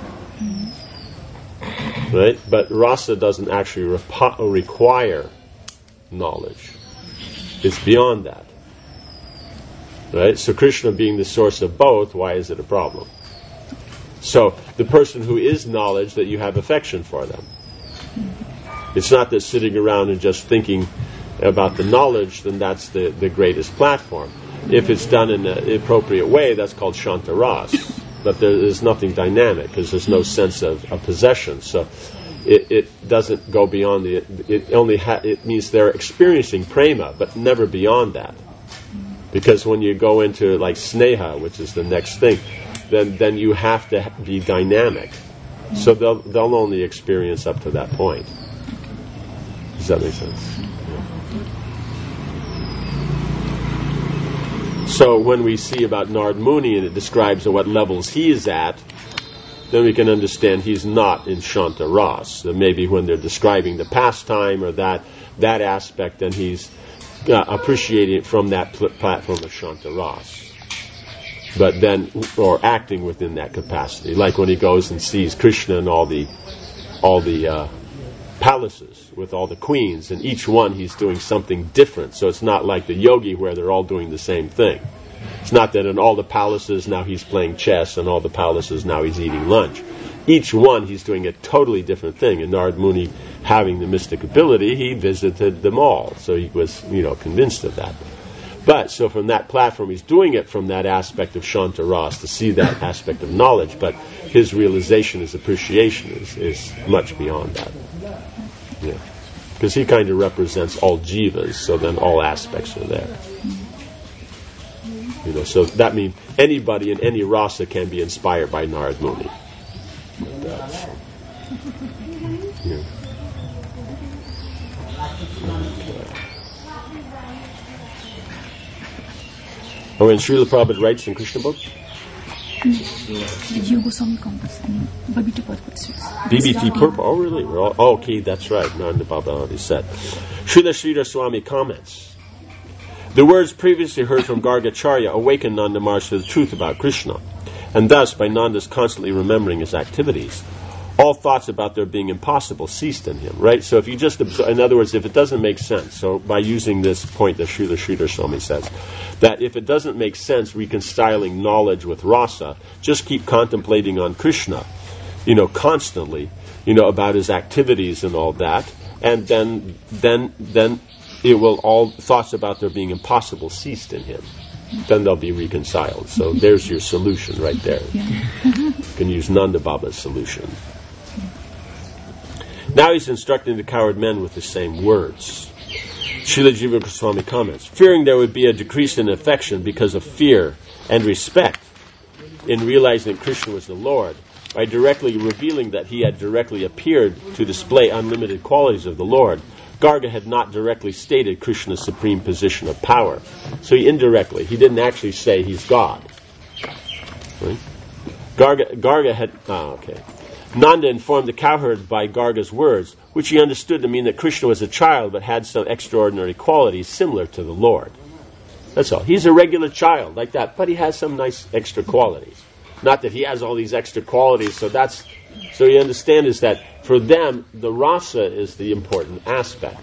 Right? But rasa doesn't actually require knowledge. It's beyond that. Right? So Krishna being the source of both, why is it a problem? So the person who is knowledge, that you have affection for them. It's not that sitting around and just thinking about the knowledge, then that's the greatest platform. If it's done in an appropriate way, that's called shantaras. But there's nothing dynamic, because there's no sense of possession. So it doesn't go beyond it means they're experiencing prema, but never beyond that. Because when you go into like sneha, which is the next thing, then you have to be dynamic. So they'll only experience up to that point. Does that make sense? So when we see about Narad Muni and it describes at what levels he is at, then we can understand he's not in Shanta Ras. So maybe when they're describing the pastime or that aspect, then he's appreciating it from that platform of Shanta Ras. But then, or acting within that capacity, like when he goes and sees Krishna and all the palaces with all the queens, and each one he's doing something different. So it's not like the yogi where they're all doing the same thing. It's not that in all the palaces now he's playing chess and all the palaces now he's eating lunch. Each one he's doing a totally different thing. And Narad Muni, having the mystic ability, he visited them all. So he was, convinced of that. But, so from that platform, he's doing it from that aspect of Shanta Ras, to see that aspect of knowledge, but his realization, his appreciation is much beyond that. Yeah. Because he kind of represents all jivas, so then all aspects are there. So that means anybody in any rasa can be inspired by Narad Muni. Yeah. Oh, and Srila Prabhupada writes in Krishna book? The Jiva Goswami comments, BBT purpose. BBT purpose? Oh, really? Okay, that's right. Nanda Baba already said. Srila Sridhar Swami comments. The words previously heard from Gargacharya awakened Nanda Maharaj to the truth about Krishna, and thus, by Nanda's constantly remembering his activities, all thoughts about their being impossible ceased in him, right? So if you just, in other words, if it doesn't make sense, so by using this point that Srila Sridhar Swami says, that if it doesn't make sense reconciling knowledge with rasa, just keep contemplating on Krishna, constantly, about his activities and all that, and then it will, all thoughts about there being impossible ceased in him. Then they'll be reconciled. So there's your solution right there. You can use Nanda Baba's solution. Now he's instructing the cowherd men with the same words. Srila Jiva Goswami comments, fearing there would be a decrease in affection because of fear and respect in realizing that Krishna was the Lord, by directly revealing that he had directly appeared to display unlimited qualities of the Lord, Garga had not directly stated Krishna's supreme position of power. So he didn't actually say he's God. Right? Garga had, Nanda informed the cowherd by Garga's words, which he understood to mean that Krishna was a child but had some extraordinary qualities similar to the Lord. That's all. He's a regular child like that, but he has some nice extra qualities. Not that he has all these extra qualities, so you understand is that for them, the rasa is the important aspect.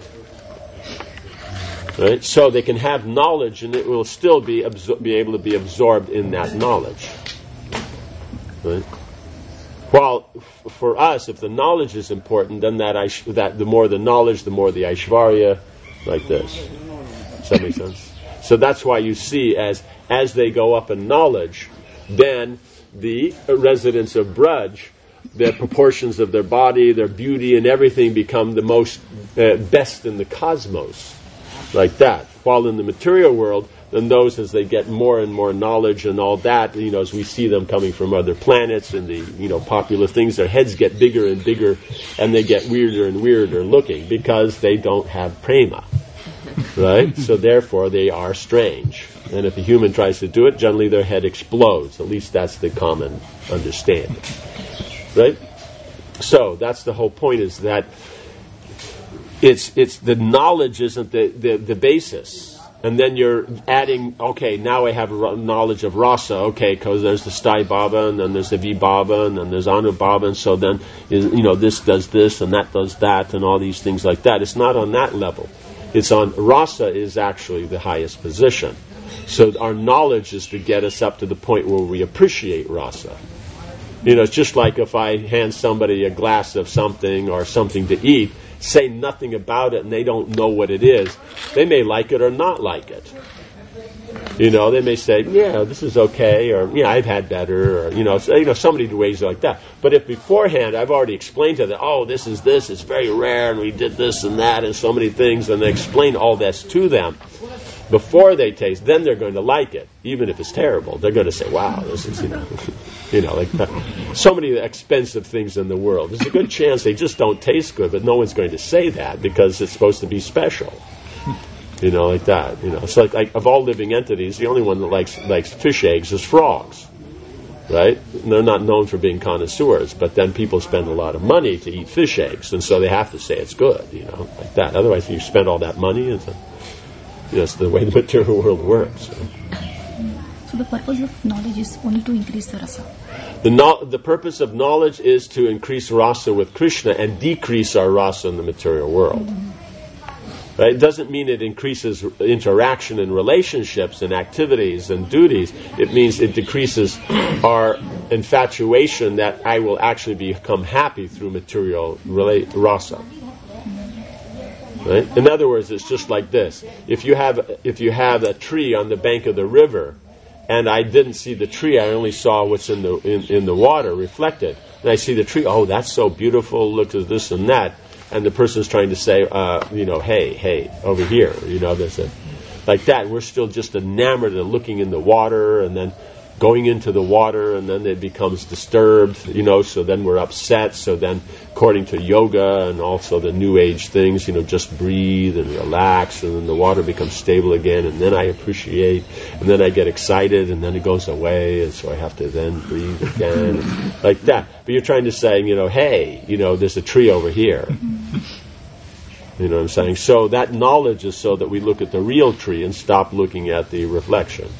Right? So they can have knowledge and it will still be able to be absorbed in that knowledge. Right? While for us, if the knowledge is important, then that the more the knowledge, the more the Aishvarya, like this. Does that make sense? So that's why you see as they go up in knowledge, then the residents of Braj, the proportions of their body, their beauty, and everything become the most best in the cosmos, like that. While in the material world, then those, as they get more and more knowledge and all that, as we see them coming from other planets and the popular things, their heads get bigger and bigger, and they get weirder and weirder looking because they don't have prema, right? So therefore, they are strange. And if a human tries to do it, generally their head explodes. At least that's the common understanding. Right? So that's the whole point, is that it's the knowledge isn't the basis. And then you're adding, okay, now I have knowledge of rasa, okay, because there's the Stai Baba, and then there's the V Baba, and then there's Anu Baba, and so then, this does this, and that does that, and all these things like that. It's not on that level. It's on, rasa is actually the highest position. So our knowledge is to get us up to the point where we appreciate rasa. It's just like if I hand somebody a glass of something or something to eat, say nothing about it and they don't know what it is, they may like it or not like it. They may say, yeah, this is okay, or, yeah, I've had better, or, so many ways like that. But if beforehand I've already explained to them, oh, this is it's very rare, and we did this and that, and so many things, and I explain all this to them, before they taste, then they're going to like it, even if it's terrible. They're going to say, "Wow, this is like so many expensive things in the world." There's a good chance they just don't taste good, but no one's going to say that because it's supposed to be special. Like that. So like of all living entities, the only one that likes fish eggs is frogs, right? And they're not known for being connoisseurs, but then people spend a lot of money to eat fish eggs, and so they have to say it's good, like that. Otherwise, if you spend all that money, it's the way the material world works. So the purpose of knowledge is only to increase the rasa. The purpose of knowledge is to increase rasa with Krishna and decrease our rasa in the material world. Right? It doesn't mean it increases interaction and relationships and activities and duties. It means it decreases our infatuation that I will actually become happy through material rasa. Right? In other words, it's just like this. If you have a tree on the bank of the river, and I didn't see the tree, I only saw what's in the water reflected. And I see the tree, oh, that's so beautiful, look at this and that. And the person's trying to say, hey, over here, there's like that. We're still just enamored of looking in the water and then going into the water, and then it becomes disturbed, so then we're upset. So then, according to yoga and also the new age things, just breathe and relax, and then the water becomes stable again, and then I appreciate, and then I get excited, and then it goes away, and so I have to then breathe again, like that. But you're trying to say, hey, there's a tree over here. You know what I'm saying? So that knowledge is so that we look at the real tree and stop looking at the reflection.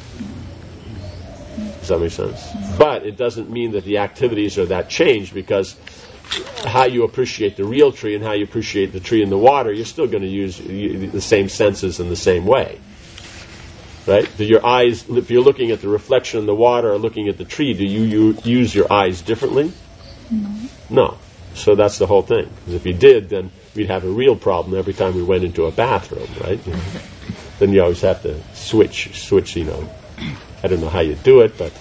Does that make sense? But it doesn't mean that the activities are that changed, because how you appreciate the real tree and how you appreciate the tree in the water, you're still going to use the same senses in the same way. Right? Your eyes, if you're looking at the reflection in the water or looking at the tree, do you use your eyes differently? No. So that's the whole thing. Because if you did, then we'd have a real problem every time we went into a bathroom, right? Then you always have to switch, I don't know how you do it, but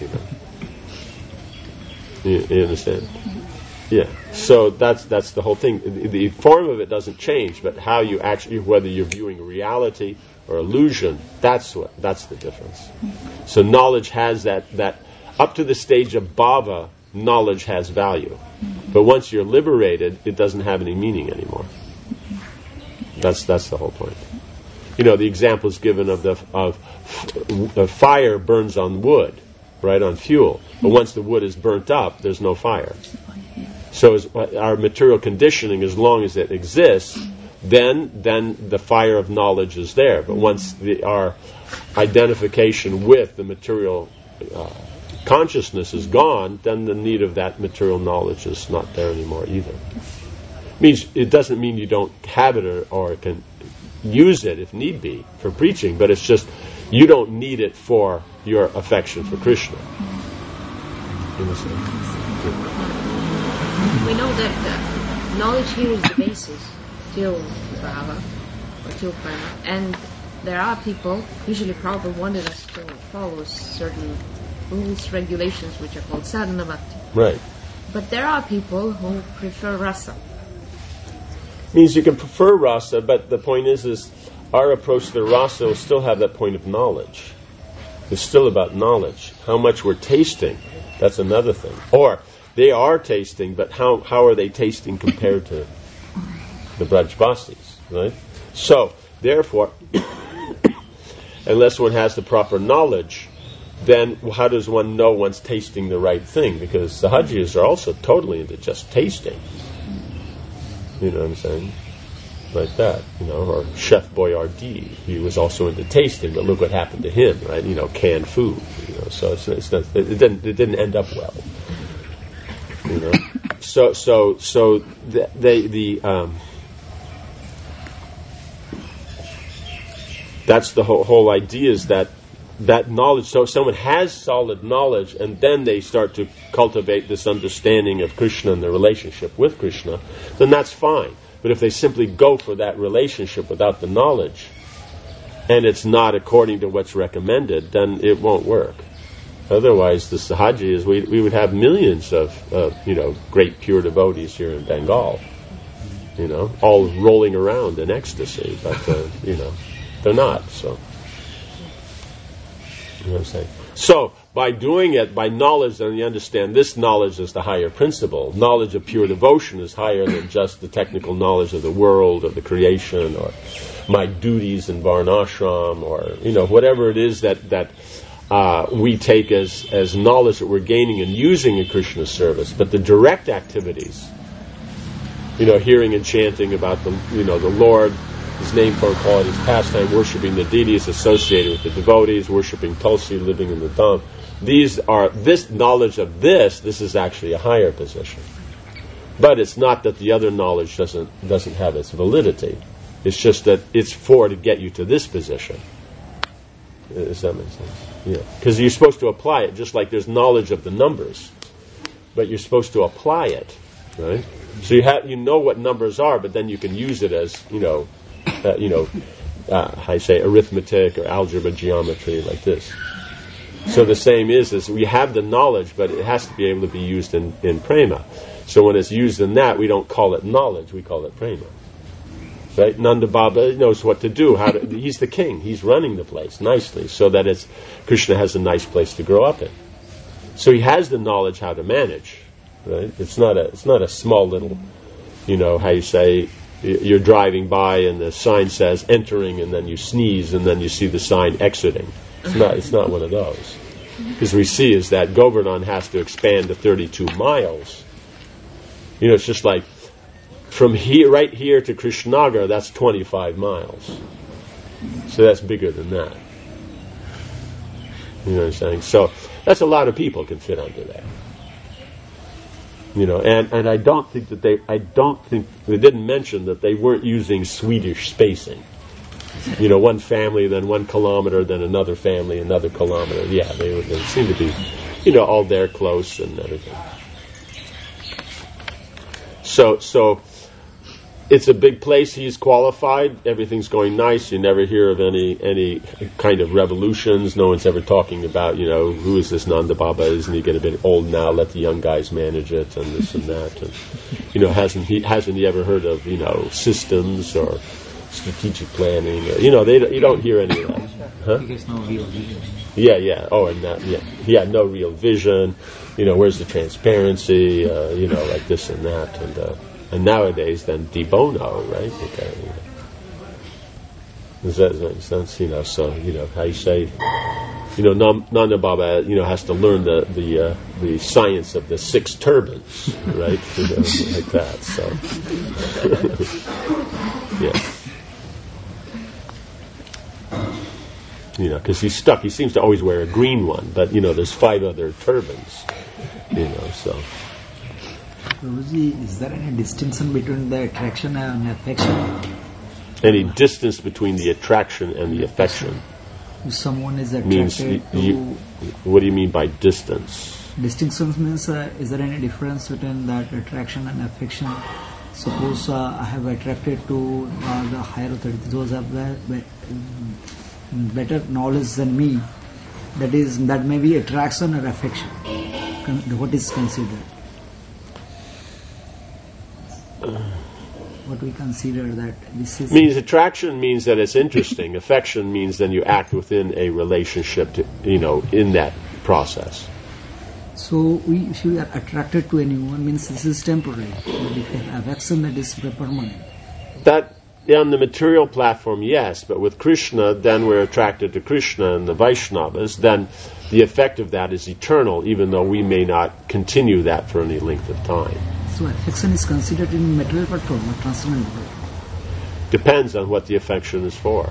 you understand? Yeah. So that's the whole thing. The form of it doesn't change, but how you actually, whether you're viewing reality or illusion, that's the difference. So knowledge has that up to the stage of bhava, knowledge has value, but once you're liberated, it doesn't have any meaning anymore. That's the whole point. The example is given of fire burns on wood, right, on fuel. But once the wood is burnt up, there's no fire. So our material conditioning, as long as it exists, then the fire of knowledge is there. But once our identification with the material consciousness is gone, then the need of that material knowledge is not there anymore either. It doesn't mean you don't have it or can use it if need be for preaching, but it's just you don't need it for your affection for Krishna. We know that knowledge here is the basis till bhava or till prana, and there are people, usually Prabhupada wanted us to follow certain rules, regulations, which are called sadhana bhakti. Right. But there are people who prefer rasa. Means you can prefer rasa, but the point is our approach to the rasa will still have that point of knowledge. It's still about knowledge. How much we're tasting, that's another thing. Or they are tasting, but how are they tasting compared to the Brajbasis, right? So, therefore, unless one has the proper knowledge, then how does one know one's tasting the right thing? Because Sahajiyas are also totally into just tasting. You know what I'm saying? Like that, or Chef Boyardee, he was also into tasting, but look what happened to him, right? Canned food, so it's not, it didn't end up well, So that's the whole idea, is that knowledge. So if someone has solid knowledge, and then they start to cultivate this understanding of Krishna and the relationship with Krishna, then that's fine. But if they simply go for that relationship without the knowledge, and it's not according to what's recommended, then it won't work. Otherwise, the Sahajiyas, we would have millions of great pure devotees here in Bengal, all rolling around in ecstasy, but they're not. So You know what I'm saying? So, by doing it, by knowledge, then you understand this knowledge is the higher principle. Knowledge of pure devotion is higher than just the technical knowledge of the world, of the creation, or my duties in Varnashram, or, whatever it is that we take as knowledge that we're gaining and using in Krishna's service. But the direct activities, hearing and chanting about the Lord, His name, form, qualities, pastime, worshipping the deities associated with the devotees, worshipping Tulsi, living in the Dham. This knowledge of this is actually a higher position. But it's not that the other knowledge doesn't have its validity. It's just that it's to get you to this position. Does that make sense? Yeah. Because you're supposed to apply it, just like there's knowledge of the numbers. But you're supposed to apply it, right? So you know what numbers are, but then you can use it as, I say arithmetic or algebra, geometry, like this. So the same is we have the knowledge, but it has to be able to be used in prema. So when it's used in that, we don't call it knowledge, we call it prema. Right? Nanda Baba knows what to do. He's the king. He's running the place nicely, so that Krishna has a nice place to grow up in. So he has the knowledge how to manage. Right? It's not a small little, how you say, you're driving by and the sign says entering, and then you sneeze and then you see the sign exiting. It's not one of those. Because we see is that Govardhan has to expand to 32 miles. It's just like from right here to Krishnagar, that's 25 miles. So that's bigger than that. You know what I'm saying? So that's a lot of people can fit under that. And I don't think they didn't mention that they weren't using Swedish spacing. One family, then 1 kilometer, then another family, another kilometer. Yeah, they seem to be, all there close and everything. So it's a big place. He's qualified. Everything's going nice. You never hear of any kind of revolutions. No one's ever talking about, who is this Nanda Baba? Isn't he getting a bit old now? Let the young guys manage it, and this and that. And, hasn't he ever heard of, systems or strategic planning? You don't hear any of that. Huh? There's no real vision. Yeah. Oh, and that. Yeah. He had no real vision. Where's the transparency? Like this and that, and nowadays, then de bono, right? Okay. Does that make sense? So how you say, Nanda Baba, has to learn the science of the 6 turbans, right? Like that. So, yeah. Because he's stuck. He seems to always wear a green one, but there's 5 other turbans. So. Prabhuji, is there any distinction between the attraction and affection? Any distance between the attraction and the affection? If someone is attracted what do you mean by distance? Distinction means, is there any difference between that attraction and affection? Suppose I have attracted to the higher authorities, those have better knowledge than me. That may be attraction or affection. What is considered? What we consider that this is... Means attraction means that it's interesting. Affection means then you act within a relationship in that process. So if we are attracted to anyone, means this is temporary. But if we have affection, that is permanent. That, on the material platform, yes, but with Krishna, then we're attracted to Krishna and the Vaishnavas, then the effect of that is eternal, even though we may not continue that for any length of time. So affection is considered in material platform or transcendental platform? Depends on what the affection is for.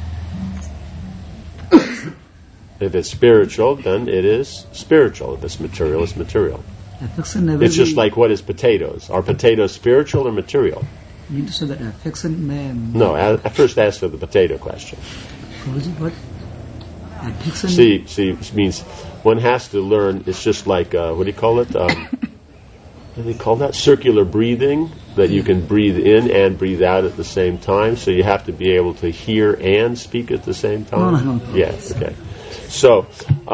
If it's spiritual, then it is spiritual. If it's material, it's material. Affection never it's just like what is potatoes. Are potatoes spiritual or material? You mean to say that affection may... No, I first answer the potato question. What? Affection... See, it means one has to learn, it's just like, what do you call it? What do they call that? Circular breathing, that you can breathe in and breathe out at the same time. So you have to be able to hear and speak at the same time. No. Yes, okay. So,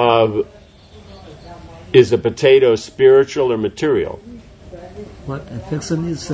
is a potato spiritual or material? What affection is?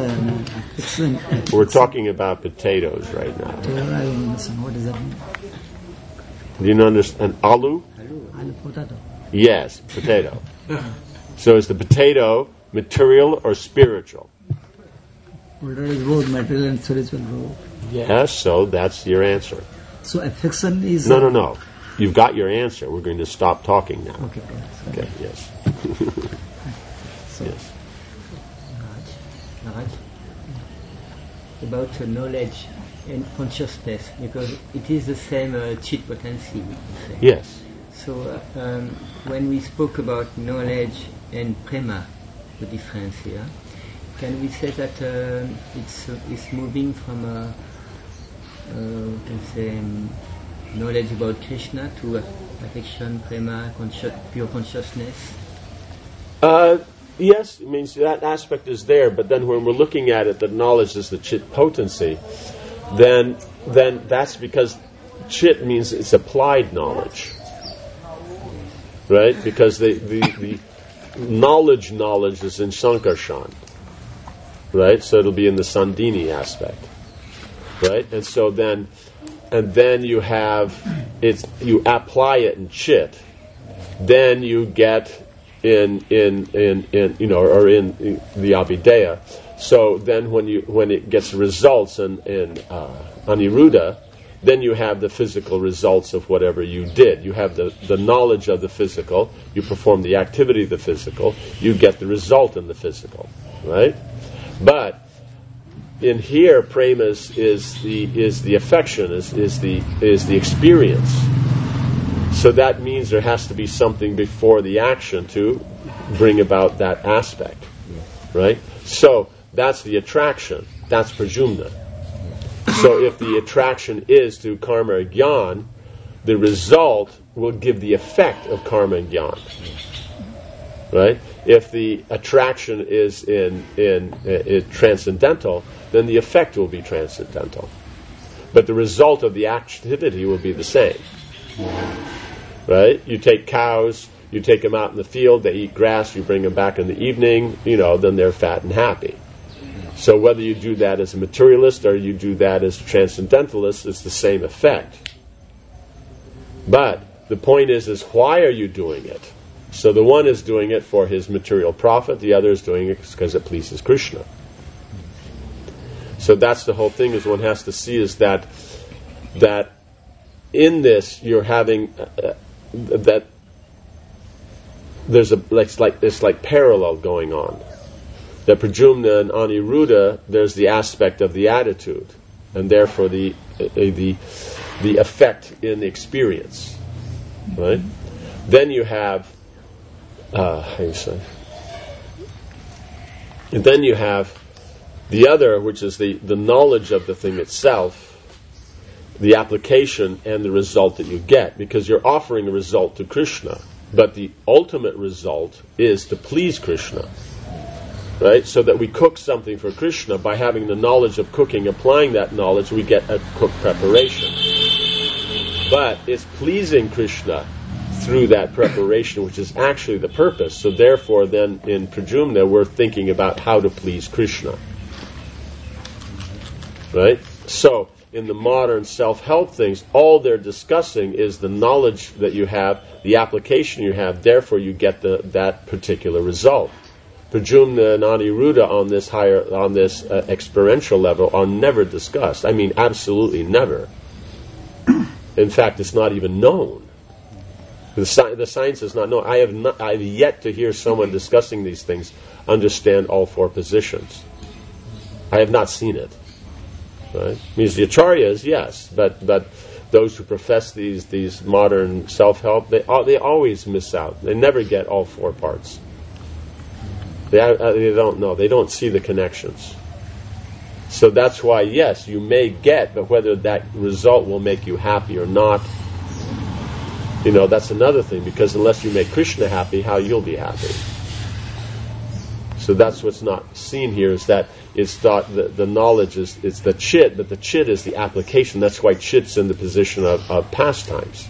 Affection. We're talking about potatoes right now. I don't understand. What does that mean? Do you understand? Alu? Alu potato. Yes, potato. So is the potato material or spiritual? Potato is both material and spiritual. Both. Yes, so that's your answer. So affection is... No. You've got your answer. We're going to stop talking now. Okay. Okay, yes. So, Yes. Maharaj, about knowledge and consciousness, because it is the same chit potency, we can say. Yes. So when we spoke about knowledge and prema, the difference here, can we say that it's moving from we can say knowledge about Krishna to affection, prema, pure consciousness? Yes, it means that aspect is there, but then when we're looking at it, that knowledge is the chit potency, then that's because chit means it's applied knowledge. Right? Because the knowledge is in Sankarshan. Right? So it'll be in the Sandini aspect. Right? And so then you have you apply it in chit, then you get in the Abhideya. So then when it gets results in Aniruddha, then you have the physical results of whatever you did. You have the knowledge of the physical, you perform the activity of the physical, you get the result in the physical. Right? But in here, prema is the affection, is the experience. So that means there has to be something before the action to bring about that aspect, right? So that's the attraction. That's prajumna. So if the attraction is to karma and jnana, the result will give the effect of karma and jnana, right? If the attraction is in transcendental, then the effect will be transcendental. But the result of the activity will be the same. Right? You take cows, you take them out in the field, they eat grass, you bring them back in the evening, then they're fat and happy. So whether you do that as a materialist or you do that as a transcendentalist, it's the same effect. But the point is why are you doing it? So the one is doing it for his material profit, the other is doing it because it pleases Krishna. So that's the whole thing, is one has to see is that in this you're having that there's it's like parallel going on. That prajumna and aniruddha, there's the aspect of the attitude, and therefore the effect in the experience, right? Then you have and then you have the other, which is the knowledge of the thing itself, the application and the result that you get, because you're offering a result to Krishna, but the ultimate result is to please Krishna, right? So that we cook something for Krishna, by having the knowledge of cooking, applying that knowledge, we get a cooked preparation. But it's pleasing Krishna through that preparation, which is actually the purpose. So therefore then in prajumna we're thinking about how to please Krishna, right? So in the modern self-help things, all they're discussing is the knowledge that you have, the application you have, therefore you get that particular result. Prajumna and Aniruddha on this experiential level are never discussed. I mean, absolutely never. In fact, it's not even known. The science is not known. I have yet to hear someone discussing these things understand all four positions. I have not seen it. Right? Means the acharyas, yes, but those who profess these modern self-help, they always miss out. They never get all four parts. They don't know. They don't see the connections. So that's why, yes, you may get, but whether that result will make you happy or not, that's another thing, because unless you make Krishna happy, how you'll be happy? So that's what's not seen here, is that it's thought that the knowledge it's the chit, but the chit is the application. That's why chit's in the position of pastimes.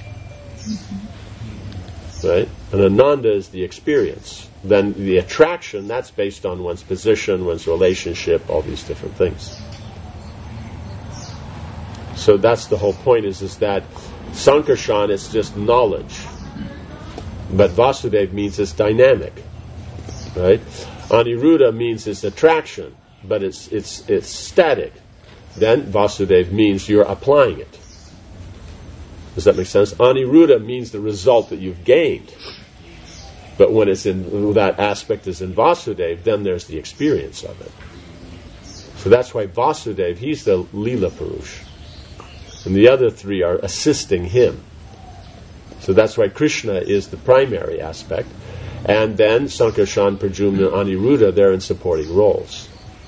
Right? And ananda is the experience. Then the attraction, that's based on one's position, one's relationship, all these different things. So that's the whole point, is that Sankarshan is just knowledge. But Vasudeva means it's dynamic. Right? Aniruddha means it's attraction, but it's static. Then Vasudeva means you're applying it. Does that make sense? Aniruddha means the result that you've gained. But when it's in that aspect is in Vasudeva, then there's the experience of it. So that's why Vasudeva, he's the Leela Purush. And the other three are assisting him. So that's why Krishna is the primary aspect. And then Sankarshan, Pradyumna, Aniruddha, they're in supporting roles.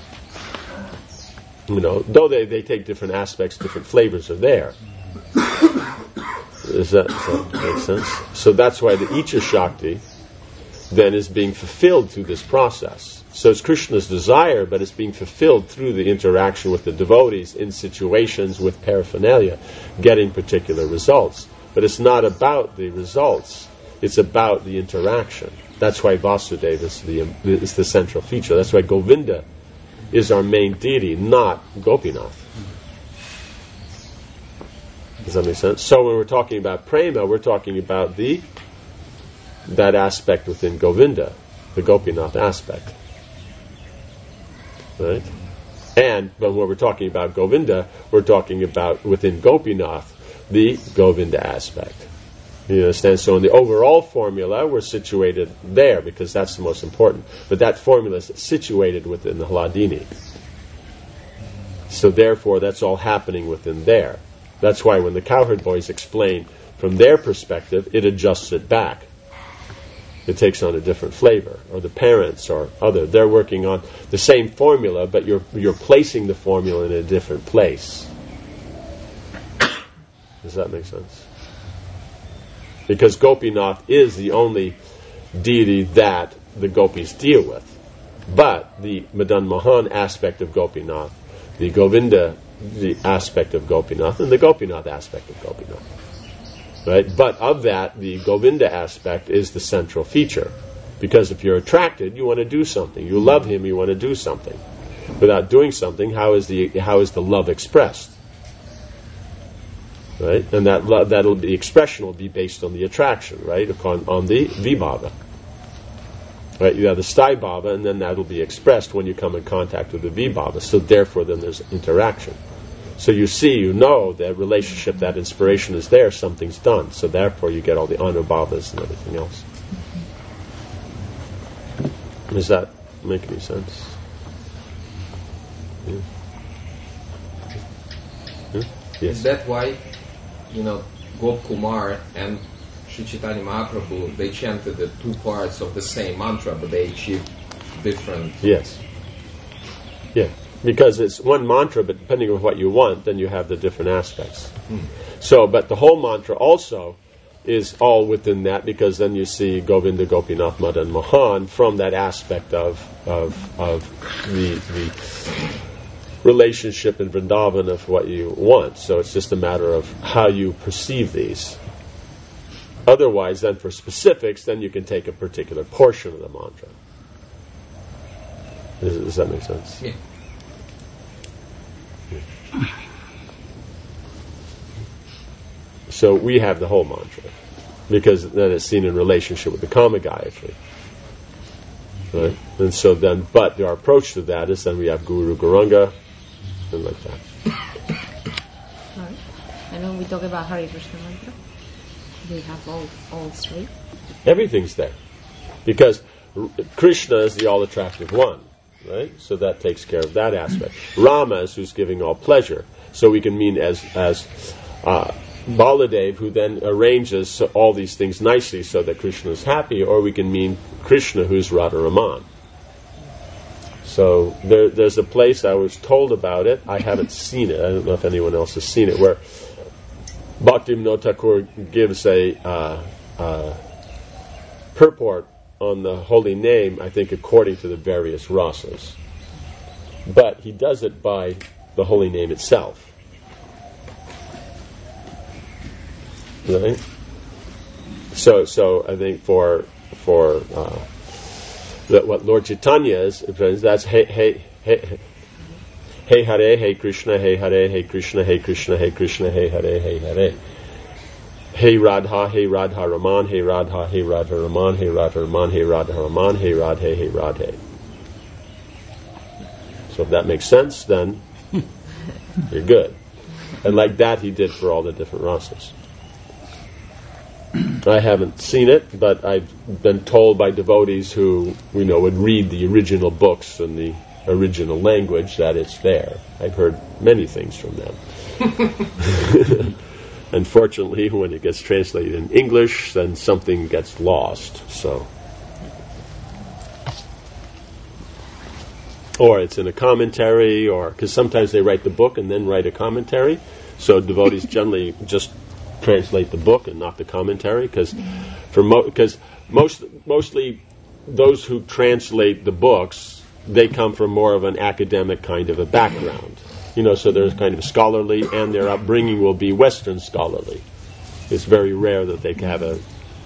Though they take different aspects, different flavors are there. Does that make sense? So that's why the Icha Shakti then is being fulfilled through this process. So it's Krishna's desire, but it's being fulfilled through the interaction with the devotees in situations with paraphernalia, getting particular results. But it's not about the results, it's about the interaction. That's why Vasudeva is the central feature. That's why Govinda is our main deity, not Gopinath. Does that make sense? So when we're talking about prema, we're talking about that aspect within Govinda, the Gopinath aspect. Right? But when we're talking about Govinda, we're talking about within Gopinath, the Govinda aspect. You understand? So in the overall formula, we're situated there because that's the most important. But that formula is situated within the Hladini. So therefore, that's all happening within there. That's why when the Cowherd Boys explain from their perspective, it adjusts it back. It takes on a different flavor. Or the parents or other, they're working on the same formula, but you're placing the formula in a different place. Does that make sense? Because Gopinath is the only deity that the gopis deal with. But the Madan Mohan aspect of Gopinath, the Govinda the aspect of Gopinath, and the Gopinath aspect of Gopinath. Right? But of that, the Govinda aspect is the central feature. Because if you're attracted, you want to do something. You love him, you want to do something. Without doing something, how is the love expressed? Right? And the expression will be based on the attraction, right? On the vibhava. Right? You have the sthai bhava, and then that'll be expressed when you come in contact with the vibhava. So therefore, then there's interaction. So you know that relationship, that inspiration is there, something's done. So therefore, you get all the anubhavas and everything else. Does that make any sense? Yeah. Yeah? Yes. Is that why, Gop Kumar and Sri Chaitanya Mahaprabhu, they chanted the two parts of the same mantra, but they achieved different... Yes. Yeah. Because it's one mantra, but depending on what you want, then you have the different aspects. So, but the whole mantra also is all within that, because then you see Govinda, Gopinath, Madan Mohan from that aspect of the relationship in Vrindavan of what you want. So it's just a matter of how you perceive these. Otherwise, then for specifics, then you can take a particular portion of the mantra. Does that make sense? Yeah. So we have the whole mantra, because then it's seen in relationship with the Kama Gayatri. Right? And so then, but our approach to that is then we have Guru Gauranga, and like that. Right. And when we talk about Hare Krishna mantra, we have all three. Everything's there, because Krishna is the all-attractive one. Right? So that takes care of that aspect. Rama is who's giving all pleasure. So we can mean as Baladev, who then arranges all these things nicely so that Krishna is happy, or we can mean Krishna, who's Radharaman. So there's a place, I was told about it, I haven't seen it, I don't know if anyone else has seen it, where Bhaktivinoda Thakur gives a purport on the holy name, I think according to the various rasas. But he does it by the holy name itself. Right? So I think for what Lord Chaitanya is, that's hey Hare, Hey Krishna, Hey Hare, Hey Krishna, Hey Krishna, Hey Krishna, Hey Hare, Hey Hare. Hey Radha, Hey Radha Raman, Hey Radha, Hey Radha Raman, Hey Radha Raman, Hey Radha Raman, Hey Radhe, Hey Radhe. So if that makes sense, then you're good. And like that he did for all the different rasas. I haven't seen it, but I've been told by devotees who, would read the original books in the original language that it's there. I've heard many things from them. Unfortunately, when it gets translated in English, then something gets lost. So, or it's in a commentary, or because sometimes they write the book and then write a commentary. So devotees generally just translate the book and not the commentary, because mostly those who translate the books, they come from more of an academic kind of a background. So they're kind of scholarly, and their upbringing will be Western scholarly. It's very rare that they have a,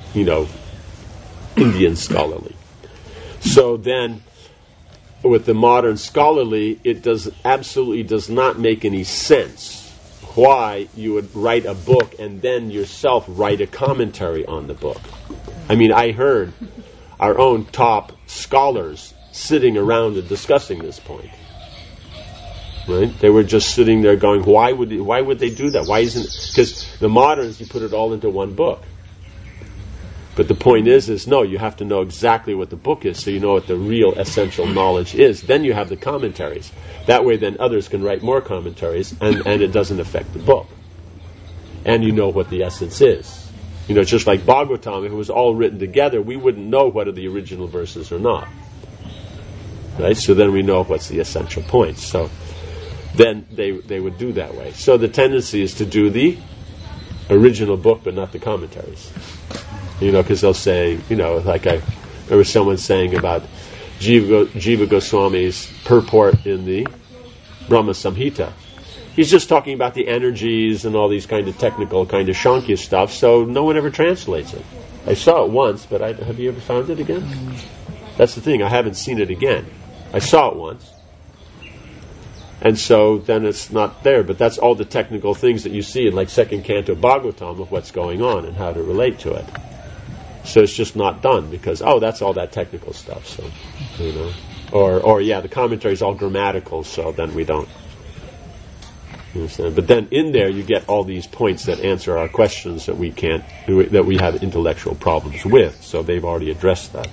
Indian scholarly. So then, with the modern scholarly, it absolutely does not make any sense why you would write a book and then yourself write a commentary on the book. I mean, I heard our own top scholars sitting around and discussing this point. Right? They were just sitting there going, why would they do that? Why isn't it? Because the moderns, you put it all into one book. But the point is no, you have to know exactly what the book is so you know what the real essential knowledge is. Then you have the commentaries. That way then others can write more commentaries and it doesn't affect the book. And you know what the essence is. It's just like Bhagavatam, if it was all written together, we wouldn't know what are the original verses or not. Right? So then we know what's the essential points. So then they would do that way. So the tendency is to do the original book but not the commentaries. Because they'll say, like I remember someone saying about Jiva Goswami's purport in the Brahma Samhita. He's just talking about the energies and all these kind of technical, kind of Shankya stuff, so no one ever translates it. I saw it once, but have you ever found it again? That's the thing, I haven't seen it again. I saw it once. And so then it's not there, but that's all the technical things that you see in like second canto Bhagavatam of what's going on and how to relate to it. So it's just not done because, that's all that technical stuff. So, or the commentary is all grammatical, so then we don't. You understand? But then in there you get all these points that answer our questions that we have intellectual problems with. So they've already addressed that.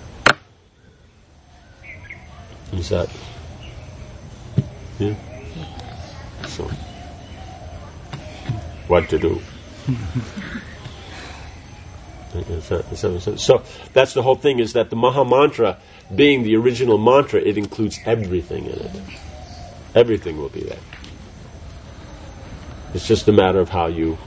Is that? Yeah. So, what to do? So that's the whole thing, is that the Maha Mantra, being the original mantra, it includes everything in it. Everything will be there. It's just a matter of how you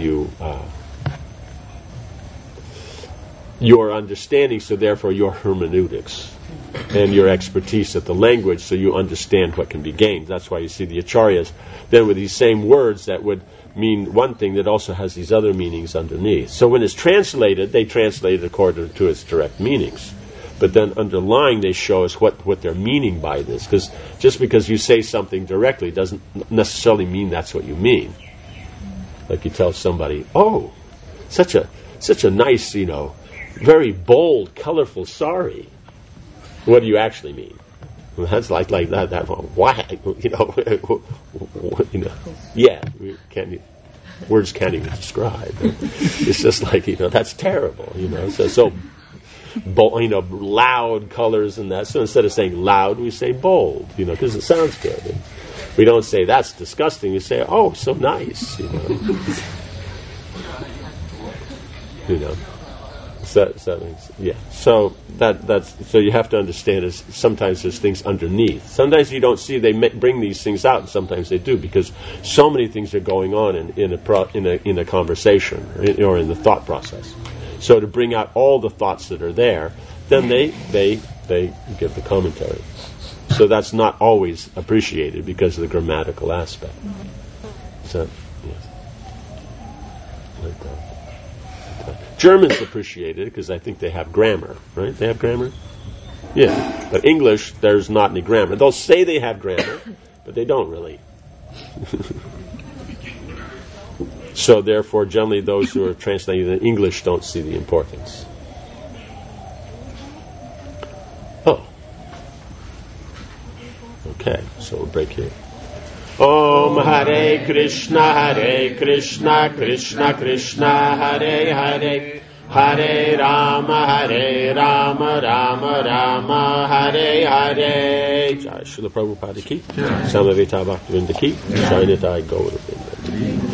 your understanding, so therefore your hermeneutics and your expertise at the language, so you understand what can be gained. That's why you see the acharyas then with these same words that would mean one thing that also has these other meanings underneath. So when it's translated, they translate it according to its direct meanings. But then underlying, they show us what they're meaning by this. Because just because you say something directly doesn't necessarily mean that's what you mean. Like you tell somebody, such a nice, very bold, colorful sari. What do you actually mean? Well, that's like that. Why? Yeah, words can't even describe. It's just like, that's terrible. So loud colors and that. So instead of saying loud, we say bold. Because it sounds good. And we don't say that's disgusting. We say, so nice. So that's so you have to understand is sometimes there's things underneath. Sometimes you don't see they bring these things out, and sometimes they do, because so many things are going on in a conversation or in the thought process. So to bring out all the thoughts that are there, then they give the commentary. So that's not always appreciated because of the grammatical aspect. So yes, like that. Germans appreciate it because I think they have grammar, right? They have grammar? Yeah. But English, there's not any grammar. They'll say they have grammar, but they don't really. So therefore, generally those who are translating in English don't see the importance. Oh. Okay, so we'll break here. Om Hare Krishna, Krishna Krishna, Hare Hare, Hare Rama, Rama Rama, Hare Hare. Jai Srila Prabhupada ki, Samaveta Bhaktivinda ki, Jai Nitai Gauravinda.